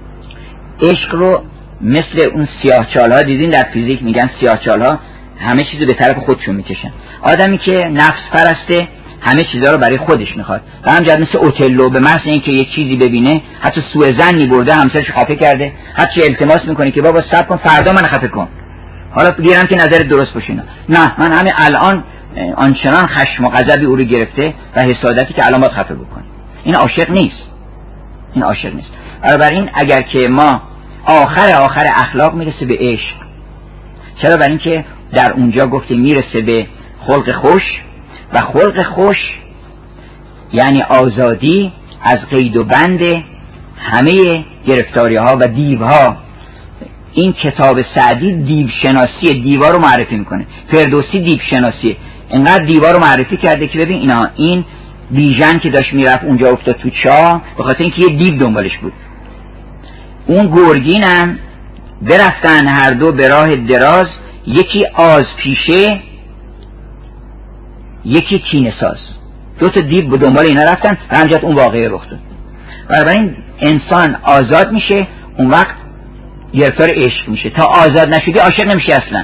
عشق رو مثل اون سیاه‌چال‌ها، دیدین در فیزیک میگن سیاه‌چال‌ها همه چیزو به طرف خودشون میکشن. آدمی که نفس پرسته همه چیزا رو برای خودش میخواد و همجرد مثل اوتلو به محض اینکه یک چیزی ببینه، حتی سوء ظنی برده همسرش خفه کرده، حتی التماس میکنه که بابا صبر کن فردا من خفه کن، حالا گیرم که نظرت درست باشه. نه، من همین الان آنچنان خشم و غضبی او رو گرفته و حسادتی که الان باید خفه بکنه. این عاشق نیست، این عاشق نیست. بنابراین اگر که ما آخر اخلاق میرسه به عشق، چرا؟ برای اینکه در اونجا گفته میرسه به خلق خوش و خلق خوش یعنی آزادی از قید و بند همه گرفتاری ها و دیو ها. این کتاب سعدی دیو شناسی، دیوار رو معرفی میکنه. فردوسی دیو شناسی، اینقدر دیوار رو معرفی کرده که ببین اینا، این بیژن که داشت میرفت اونجا افتاد تو چاه به خاطر اینکه یه دیو دنبالش بود. اون گرگین هم برفتن هر دو به راه دراز، یکی آز پیشه یکی کینه ساز، دو تا دیو به دنبال اینا رفتن و همجرد اون واقعه رخ داد. بنابراین انسان آزاد میشه، اون وقت گرفتار عشق میشه. تا آزاد نشدی عاشق نمیشه اصلا.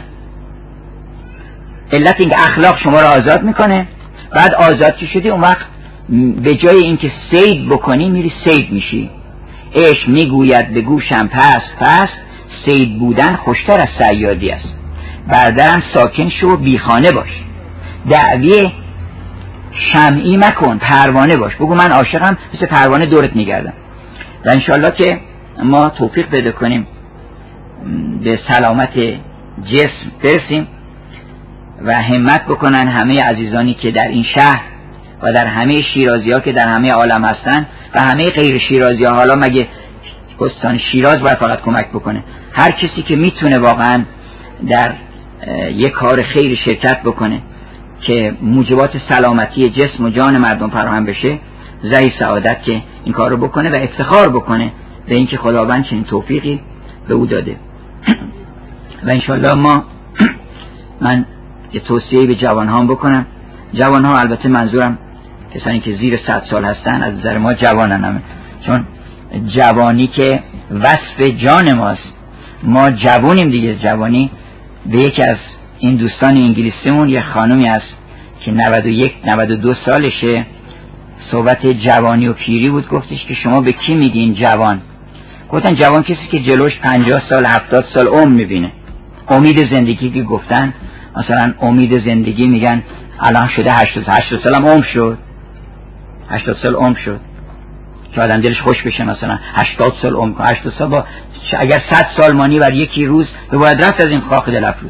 علت اینکه اخلاق شما رو آزاد میکنه. بعد آزاد که شدی اون وقت به جای اینکه صید بکنی میری صید میشی. عشق میگوید به گوشم پست صید بودن خوشتر از صیادی است. بردرم ساکن شو بیخانه باش، دعوی شمعی مکن پروانه باش. بگو من عاشقم، مثل پروانه دورت میگردم. و انشالله که ما توفیق پیدا کنیم به سلامت جسم برسیم و همت بکنن همه عزیزانی که در این شهر و در همه شیرازی ها که در همه عالم هستن و همه غیر شیرازی ها. حالا مگه استان شیراز باید فقط کمک بکنه؟ هر کسی که میتونه واقعا در یک کار خیر شرکت بکنه که موجبات سلامتی جسم و جان مردم فراهم بشه، زهی سعادت که این کار رو بکنه و افتخار بکنه به اینکه خداوند چنین توفیقی به او داده. و انشالله من یه توصیه به جوانهام بکنم. جوانها البته منظورم کسانی که زیر 100 سال هستن، از نظر ما جوانن همه، چون جوانی که وصف جان ماست، ما جوانیم دیگه. جوانی به یکی از این دوستان انگلیسیمون یه خانومی هست که 91-92 سالشه، صحبت جوانی و پیری بود، گفتش که شما به کی میگین جوان؟ گفتن جوان کسی که جلوش 50 سال 70 سال عمر میبینه. امید زندگی که گفتن، مثلا امید زندگی میگن الان شده 80 سال هم عمر شد، 80 سال عمر شد که آدم دلش خوش بشه، مثلا 80 سال عمر کنه. 80 سال با اگر 100 سال مانی بر یکی روز به باید رفت از این خاک دل افروز.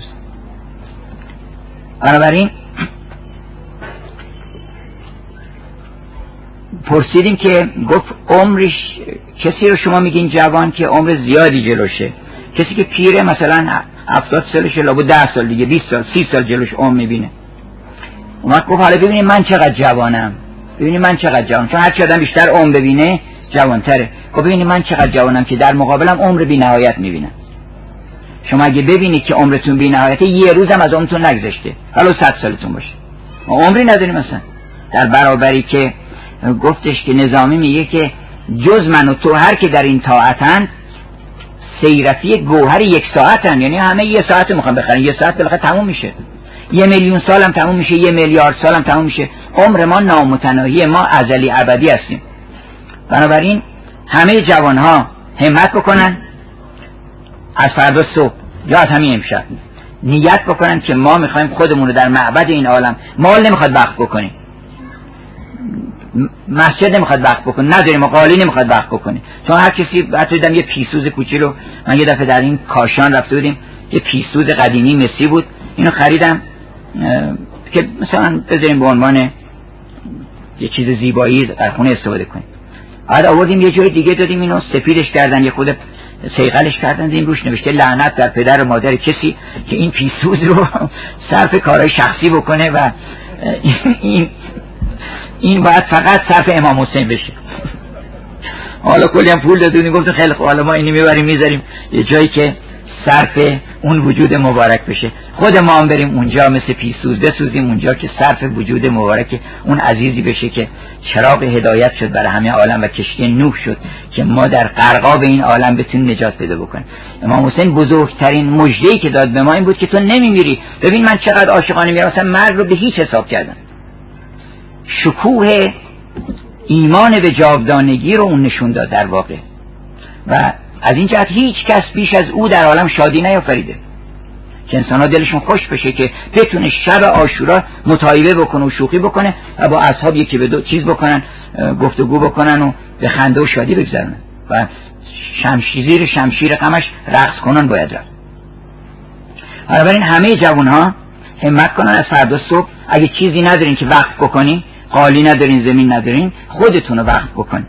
بنابراین پرسیدیم که گفت عمرش کسی رو شما میگین جوان که عمر زیادی جلوشه، کسی که پیره مثلا 70 سالشه لابد 10 سال دیگه 20 سال 30 سال جلوش عمر میبینه. اومد گفت حالا ببینیم من چقدر جوانم، ببینیم من چقدر جوانم، چون هر چی آدم بیشتر عمر ببینه جوانتره. گفت ببینیم من چقدر جوانم که در مقابلم عمر بی نهایت میبینم. شما اگه ببینید که عمرتون بی نهایته، یه روزم از عمرتون نگذشته، حالا 100 سالتون باشه، ما عمری نداریم. مثلا در برابری که گفتش که نظامی میگه که جز من و تو هر که در این طاعتن سیرفی گوهر 1 ساعتن، یعنی همه 1 ساعت میخوان بخرن، 1 ساعت بالاخره تموم میشه، 1,000,000 سالم تموم میشه، 1,000,000,000 سالم تموم میشه. عمر ما نامتناهی، ما ازلی ابدی هستیم. بنابراین همه جوانها همت بکنن، از فردا صبح یا از همین امشب نیت بکنن که ما میخوایم خودمون رو در معبد این عالم، مال نمیخواد وقف بکنیم، مسجد نمیخواد وقف بکنیم، نداریم، قالی نمیخواد وقف بکنیم. چون هر کسی، حتی دیدم یه پیسوز کوچی رو، من یه دفعه در این کاشان رفته بودیم، یه پیسوز قدیمی مسی بود، اینو خریدم که مثلا بذاریم به عنوان یه چیز زیبایی در خونه استفاده کنیم. بعد آوردیم یه جای دیگه دادیم، اینو سفیدش کردن، یه خود سیغلش کردن، این روش نوشته لعنت در پدر و مادر کسی که این پیسوز رو صرف کارهای شخصی بکنه و این باید فقط صرف امام حسین بشه. حالا کلی هم پول دادونی، گفتن خیلی خوب، حالا ما اینو میبریم میذاریم یه جایی که صرف اون وجود مبارک بشه. خود ما هم بریم اونجا مثل پیسوز بسوزیم اونجا که صرف وجود مبارک اون عزیزی بشه که چراغ هدایت شد برای همه عالم و کشتی نوح شد که ما در غرقاب این عالم بتونیم نجات پیدا بکنیم. امام حسین بزرگترین مژده‌ای که داد به ما این بود که تو نمیمیری. ببین من چقدر عاشقانه میرم، مثلا مرگ رو به هیچ حساب کردم. شکوه ایمان به جاودانگی رو اون نشون داد در واقع، و از این جهت هیچ کس بیش از او در عالم شادی نیافریده که انسان ها دلشون خوش بشه، که بتونه شب عاشورا مطایبه بکنه و شوخی بکنه و با اصحاب یکی به دو چیز بکنن، گفتگو بکنن و به خنده و شادی بگذرونن و شمشیر غمش رقص کنن باید رفت. بنابراین همه جوان ها همت کنن از فردا صبح اگه چیزی ندارین که وقف بکنین، قالی ندارین، زمین ندارین، خودتون رو وقف بکنین.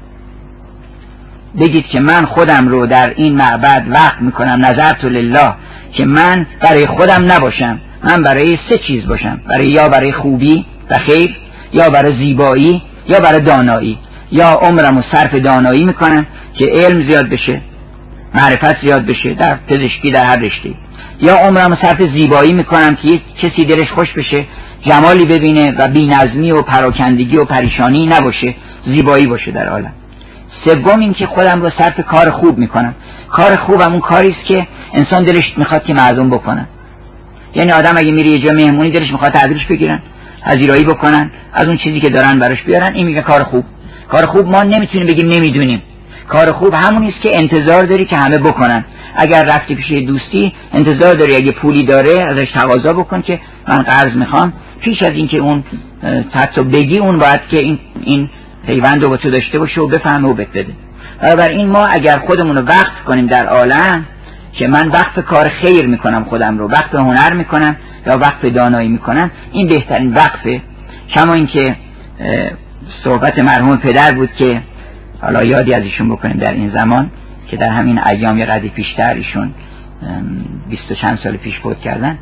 بگید که من خودم رو در این معبد وقف میکنم، نذرت لله، که من برای خودم نباشم، من برای سه چیز باشم، یا برای خوبی و خیر، یا برای زیبایی، یا برای دانایی. یا عمرم رو صرف دانایی میکنم که علم زیاد بشه، معرفت زیاد بشه در پزشکی، در هر رشته. یا عمرم رو صرف زیبایی میکنم که کسی دلش خوش بشه، جمالی ببینه و بی‌نظمی و پراکندگی و پریشانی نباشه، زیبایی باشه در عالم. سوم این که خودم رو صرف کار خوب میکنم. کار خوبم اون کاری است که انسان دلش میخواد که مردم بکنن. یعنی آدم اگه میره یه جا مهمونی دلش میخواد تحویلش بگیرن، پذیرایی بکنن، از اون چیزی که دارن براش بیارن، این میگه کار خوب. کار خوب ما نمیتونیم بگیم نمیدونیم. کار خوب همونی است که انتظار داری که همه بکنن. اگر رفتی پیش دوستی انتظار داری اگه پولی داره ازش تقاضا بکن که من قرض میخوام، پیش از اینکه اون حتی بگی اون باید که این پیوند رو با تو داشته باشه و بفهمه و بده. بنابراین ما اگر خودمون رو وقف کنیم در عالم که من وقف کار خیر میکنم خودم رو، وقف هنر میکنم یا وقف دانایی میکنم، این بهترین وقفه. کما اینکه صحبت مرحوم پدر بود که حالا یادی از ایشون بکنیم در این زمان که در همین ایام یه قدری پیشتر ایشون 20 چند سال پیش فوت کردن.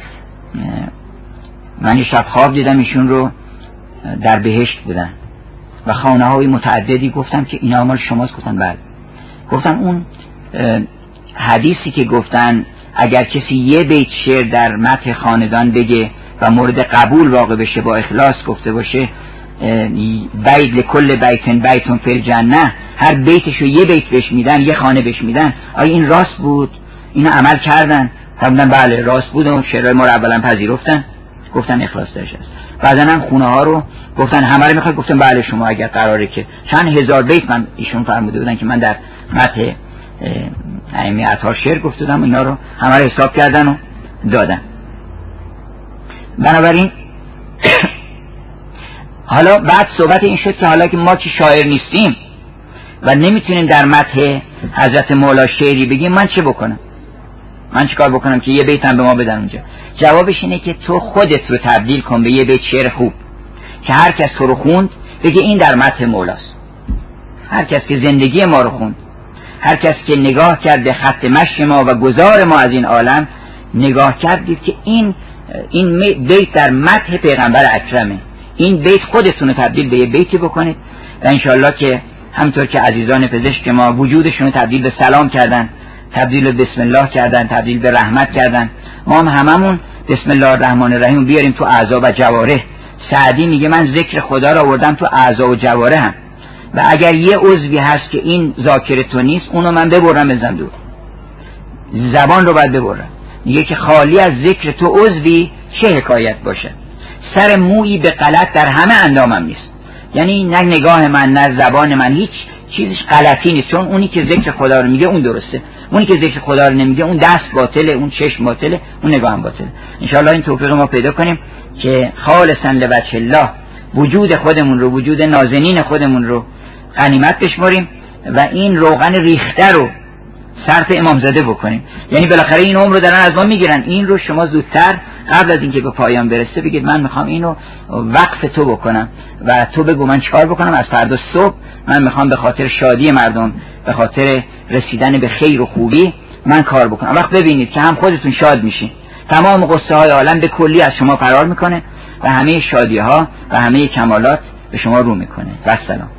من یه شب خواب دیدم ایشون رو در بهشت بودن و خانه های متعددی. گفتم که اینا مال شماست؟ گفتن بله. گفتم اون حدیثی که گفتن اگر کسی یه بیت شعر در مدح خاندان بگه و مورد قبول واقع بشه، با اخلاص گفته باشه، بیت لکل بیتون فی الجنه، هر بیتشو یه بیت بهش میدن، یه خانه بهش میدن. آیا این راست بود؟ اینو عمل کردن؟ فرمودن بله راست بود و شعرهای ما رو اولا پذیرفتن، گفتن اخلاص درش است. بعدن هم خونه ها رو گفتن همه رو میخواد، گفتن بله شما اگر قراره که چند هزار بیت من ایشون فرموده بودن که من در مدح ائمه اطهار شعر گفته بودم، اینا رو همه رو حساب کردن و دادن. بنابراین حالا بعد صحبت این شد که حالا که ما که شاعر نیستیم و نمیتونیم در مدح حضرت مولا شعری بگیم، من چه بکنم؟ من چه کار بکنم که یه بیت هم به ما بدن اونجا؟ جوابش اینه که تو خودت رو تبدیل کن به یه بیت شعر خوب که هر کس تو رو خوند بگه این در مدح مولاست. هر کس که زندگی ما رو خوند، هر کس که نگاه کرد به خط مشی ما و گذار ما از این عالم، نگاه کرد دید که این بیت در مدح پیغمبر اکرمه. این بیت خودتون رو تبدیل به یه بیتی بکنید و انشالله که همطور که عزیزان پزشک ما وجودشون رو تبدیل به سلام کردن، تبدیل به بسم الله کردن، تبدیل به رحمت کردن، ما هم هممون بسم الله الرحمن الرحیم بیاریم تو اعضا و جوارح. سعدی میگه من ذکر خدا رو آوردم تو اعضا و جوارحم و اگر یه عضوی هست که این ذاکر تو نیست اونو من ببرم بزنم دور. زبان رو باید ببرم. میگه که خالی از ذکر تو عضوی چه حکایت باشه. سر مویی به غلط در همه اندامم نیست. یعنی نه نگاه من نه زبان من هیچ چیزش غلطی نیست، چون اونی که ذکر خدا رو میگه اون درسته. اونی که ذکر خدا رو نمیگه اون دست باطله، اون چشم باطله، اون نگاه هم باطله. انشاءالله این توفیق ما پیدا کنیم که خالصا لوجه الله وجود خودمون رو، وجود نازنین خودمون رو غنیمت بشمریم و این روغن ریخته رو صرف امامزاده بکنیم. یعنی بالاخره این عمر رو دارن از ما میگیرن، این رو شما زودتر قبل از اینکه به پایان برسه بگید من میخوام اینو وقف تو بکنم و تو بگو من چیکار بکنم. از فردا صبح من میخوام به خاطر شادی مردم، به خاطر رسیدن به خیر و خوبی من کار بکنم. وقت ببینید که هم خودتون شاد میشین، تمام قصه های عالم به کلی از شما فرار میکنه و همه شادی ها و همه کمالات به شما رو میکنه. و سلام.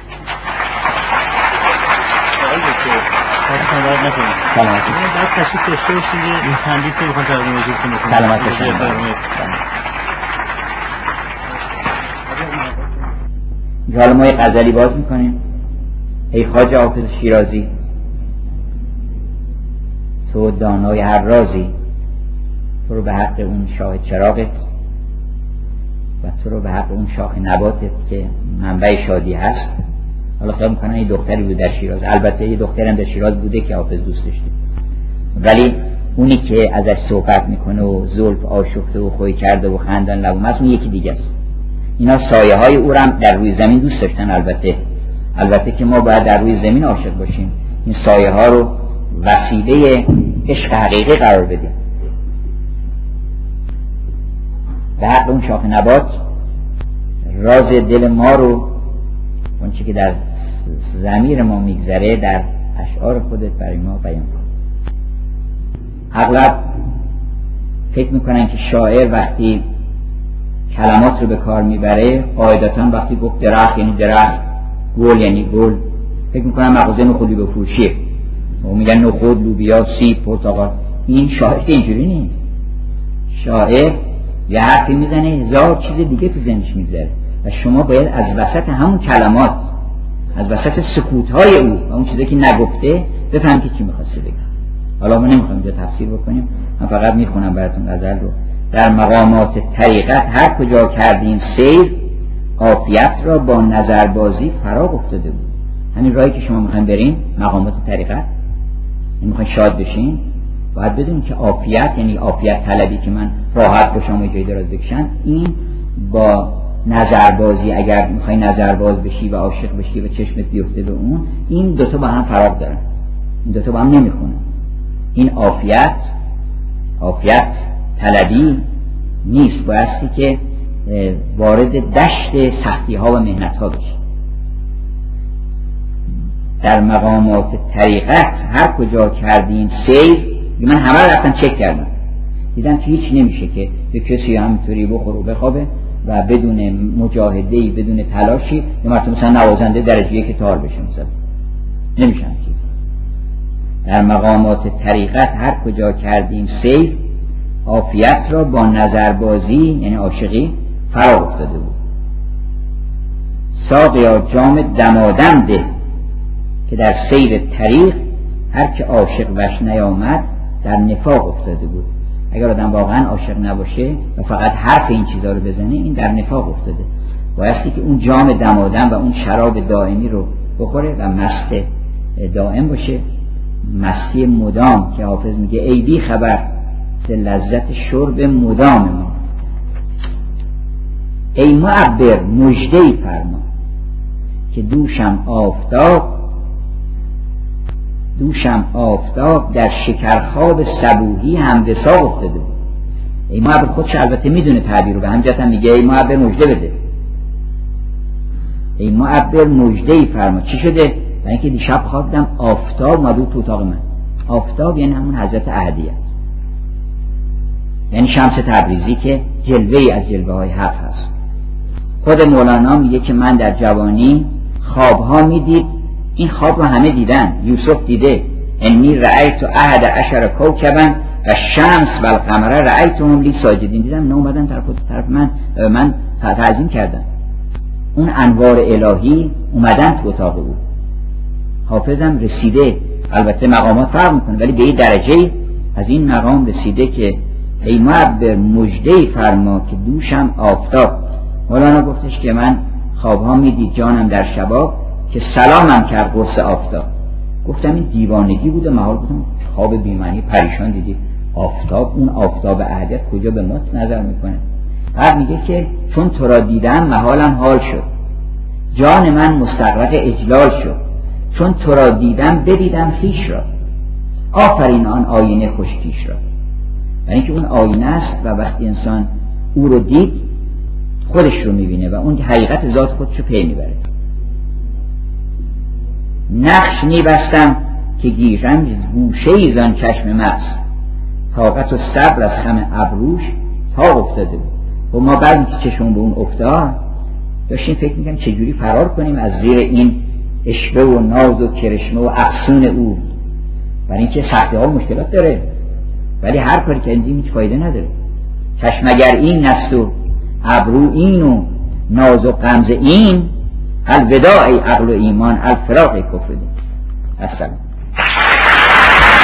سلامت بعد تشریف داشته باشید این تندیس رو بخوام تقدیم وجودتون بکنم. سلامت باشید. حالا ما یه غزلی باز میکنیم. ای خواجه حافظ شیرازی، تو دانای هر رازی، تو رو به حق اون شاه چراغت و تو رو به حق اون شاخ نباتت که منبع شادی هست. حالا خیال میکنن یه دختری بود در شیراز، البته یه دخترم در شیراز بوده که حافظ دوست داشته، ولی اونی که ازش صحبت میکنه و زلف آشفته و خوی کرده و خندان لبو اون یکی دیگه است. اینا سایه های او هم در روی زمین دوست داشتن. البته که ما باید در روی زمین عاشق باشیم، این سایه ها رو وسیله عشق حقیقی قرار بدیم. به حق اون شاخ نبات راز دل ما رو، اون چی که در ضمیر ما میگذره در اشعار خودت برای ما بیان کن. اغلب فکر میکنن که شاعر وقتی کلمات رو به کار میبره قاعدتاً وقتی گفت درخت یعنی درخت، گل یعنی گل، فکر میکنن مغازه نخودی بفروشیه و میگن نخود، لوبیا، سیب، پرتقال. این شاعر اینجوری نیست. شاعر یه حرفی میزنه هزار چیز دیگه تو ذهنش میگذره و شما باید از وسط همون کلمات، از وسط سکوت‌های او و اون چیزی که نگفته بفهمید که چی می‌خواسته بگه. حالا ما نمی‌خوایم اینجا تفسیر بکنیم، من فقط میخونم براتون غزل رو. در مقامات طریقت هر کجا کردیم سیر، عافیت را با نظربازی فراغ افتاده بود. همین راهی که شما میخواین برین، مقامات طریقت، میخواین شاد بشین، باید بدونین که عافیت یعنی عافیت طلبی که من راحت باشم و جای دراز بکشم، این با نظربازی، اگر میخوای نظرباز بشی و عاشق بشی و چشمت بیفته به اون، این دوتا با هم فراق دارن، این دوتا با هم نمیخونن. این عافیت طلبی نیست، بایستی که وارد دشت سختی ها و محنت ها بشی. در مقامات طریقت هر کجا کردیم سیر، من همه رفتم چک کردم، دیدم که هیچ نمیشه که به کسی همینطوری بخور و بخوابه و بدون مجاهده‌ای، بدون تلاشی، یه مرتبه مثلا نوازنده درجه یک تار بشه، مثلا نمیشن چیز. در مقامات طریقت هر کجا کردیم سیر، عافیت را با نظربازی یعنی عاشقی فرا افتاده بود. ساقیا جام دمادم ده که در سیر طریق هر که عاشق وش نیامد در نفاق افتاده بود. اگر آدم واقعا عاشق نباشه و فقط حرف این چیزا رو بزنه، این در نفاق افتاده. بایستی که اون جام دمادم و اون شراب دائمی رو بخوره و مست دائم باشه، مستی مدام که حافظ میگه ای بی خبر ز لذت شرب مدام ما. ای معبر مژده‌ای فرما که دوشم آفتاب در شکرخواب صبوحی هم وثاق افتاده. ای معبر خودش البته میدونه تعبیر رو، به همجهت هم میگه ای معبر مژده بده. ای معبر مژده‌ای فرما. چی شده؟ و اینکه دیشب خوابیدم آفتاب اومد تو اتاق من. آفتاب یعنی همون حضرت احدیه، یعنی شمس تبریزی که جلوه‌ای از جلوه‌های حق هست. خود مولانا میگه که من در جوانی خوابها میدید، این خواب رو همه دیدن. یوسف دیده انی رأیت احد عشر کوکبا و شمس و القمر رأیتهم لی ساجدین، دیدم اینا اومدن طرف من تعظیم کردن. اون انوار الهی اومدن تو اتاق او. حافظم رسیده، البته مقامات فرق میکنه، ولی به این درجه از این مقام رسیده که ای معبر مژده‌ای فرما که دوشم آفتاب. مولانا گفتش که من خوابها میدید جانم در شباب که سلامم کرد قرص آفتاب. گفتم این دیوانگی بوده. محال گفتم خواب بی‌معنی پریشان دیدی. آفتاب، اون آفتاب عهدت کجا به ما نظر میکنه؟ بعد میگه که چون تو را دیدم محالم حال شد، جان من مستغرق اجلال شد، چون تو را دیدم بدیدم خویش را، آفرین آن آینه خوشکیش را. یعنی که اون آینه است و وقتی انسان او رو دید خودش رو میبینه و اون حقیقت ذات خودش رو پی میبره. نقش میبستم که گیرم گوشه زان چشم مست، طاقت و صبر از خم ابروش تا افتاده بود. و ما بعد که چشمون به اون افتاد داشتیم فکر میکنیم چجوری فرار کنیم از زیر این اشوه و ناز و کرشمه و افسون او، برای اینکه سختی ها مشکلات داره، ولی هر کاری که انجام هیچ فایده نداره. چشم اگر این است و ابرو این و ناز و غمزه این، الوداع عقل و ایمان الفراق کفر دین. السلام.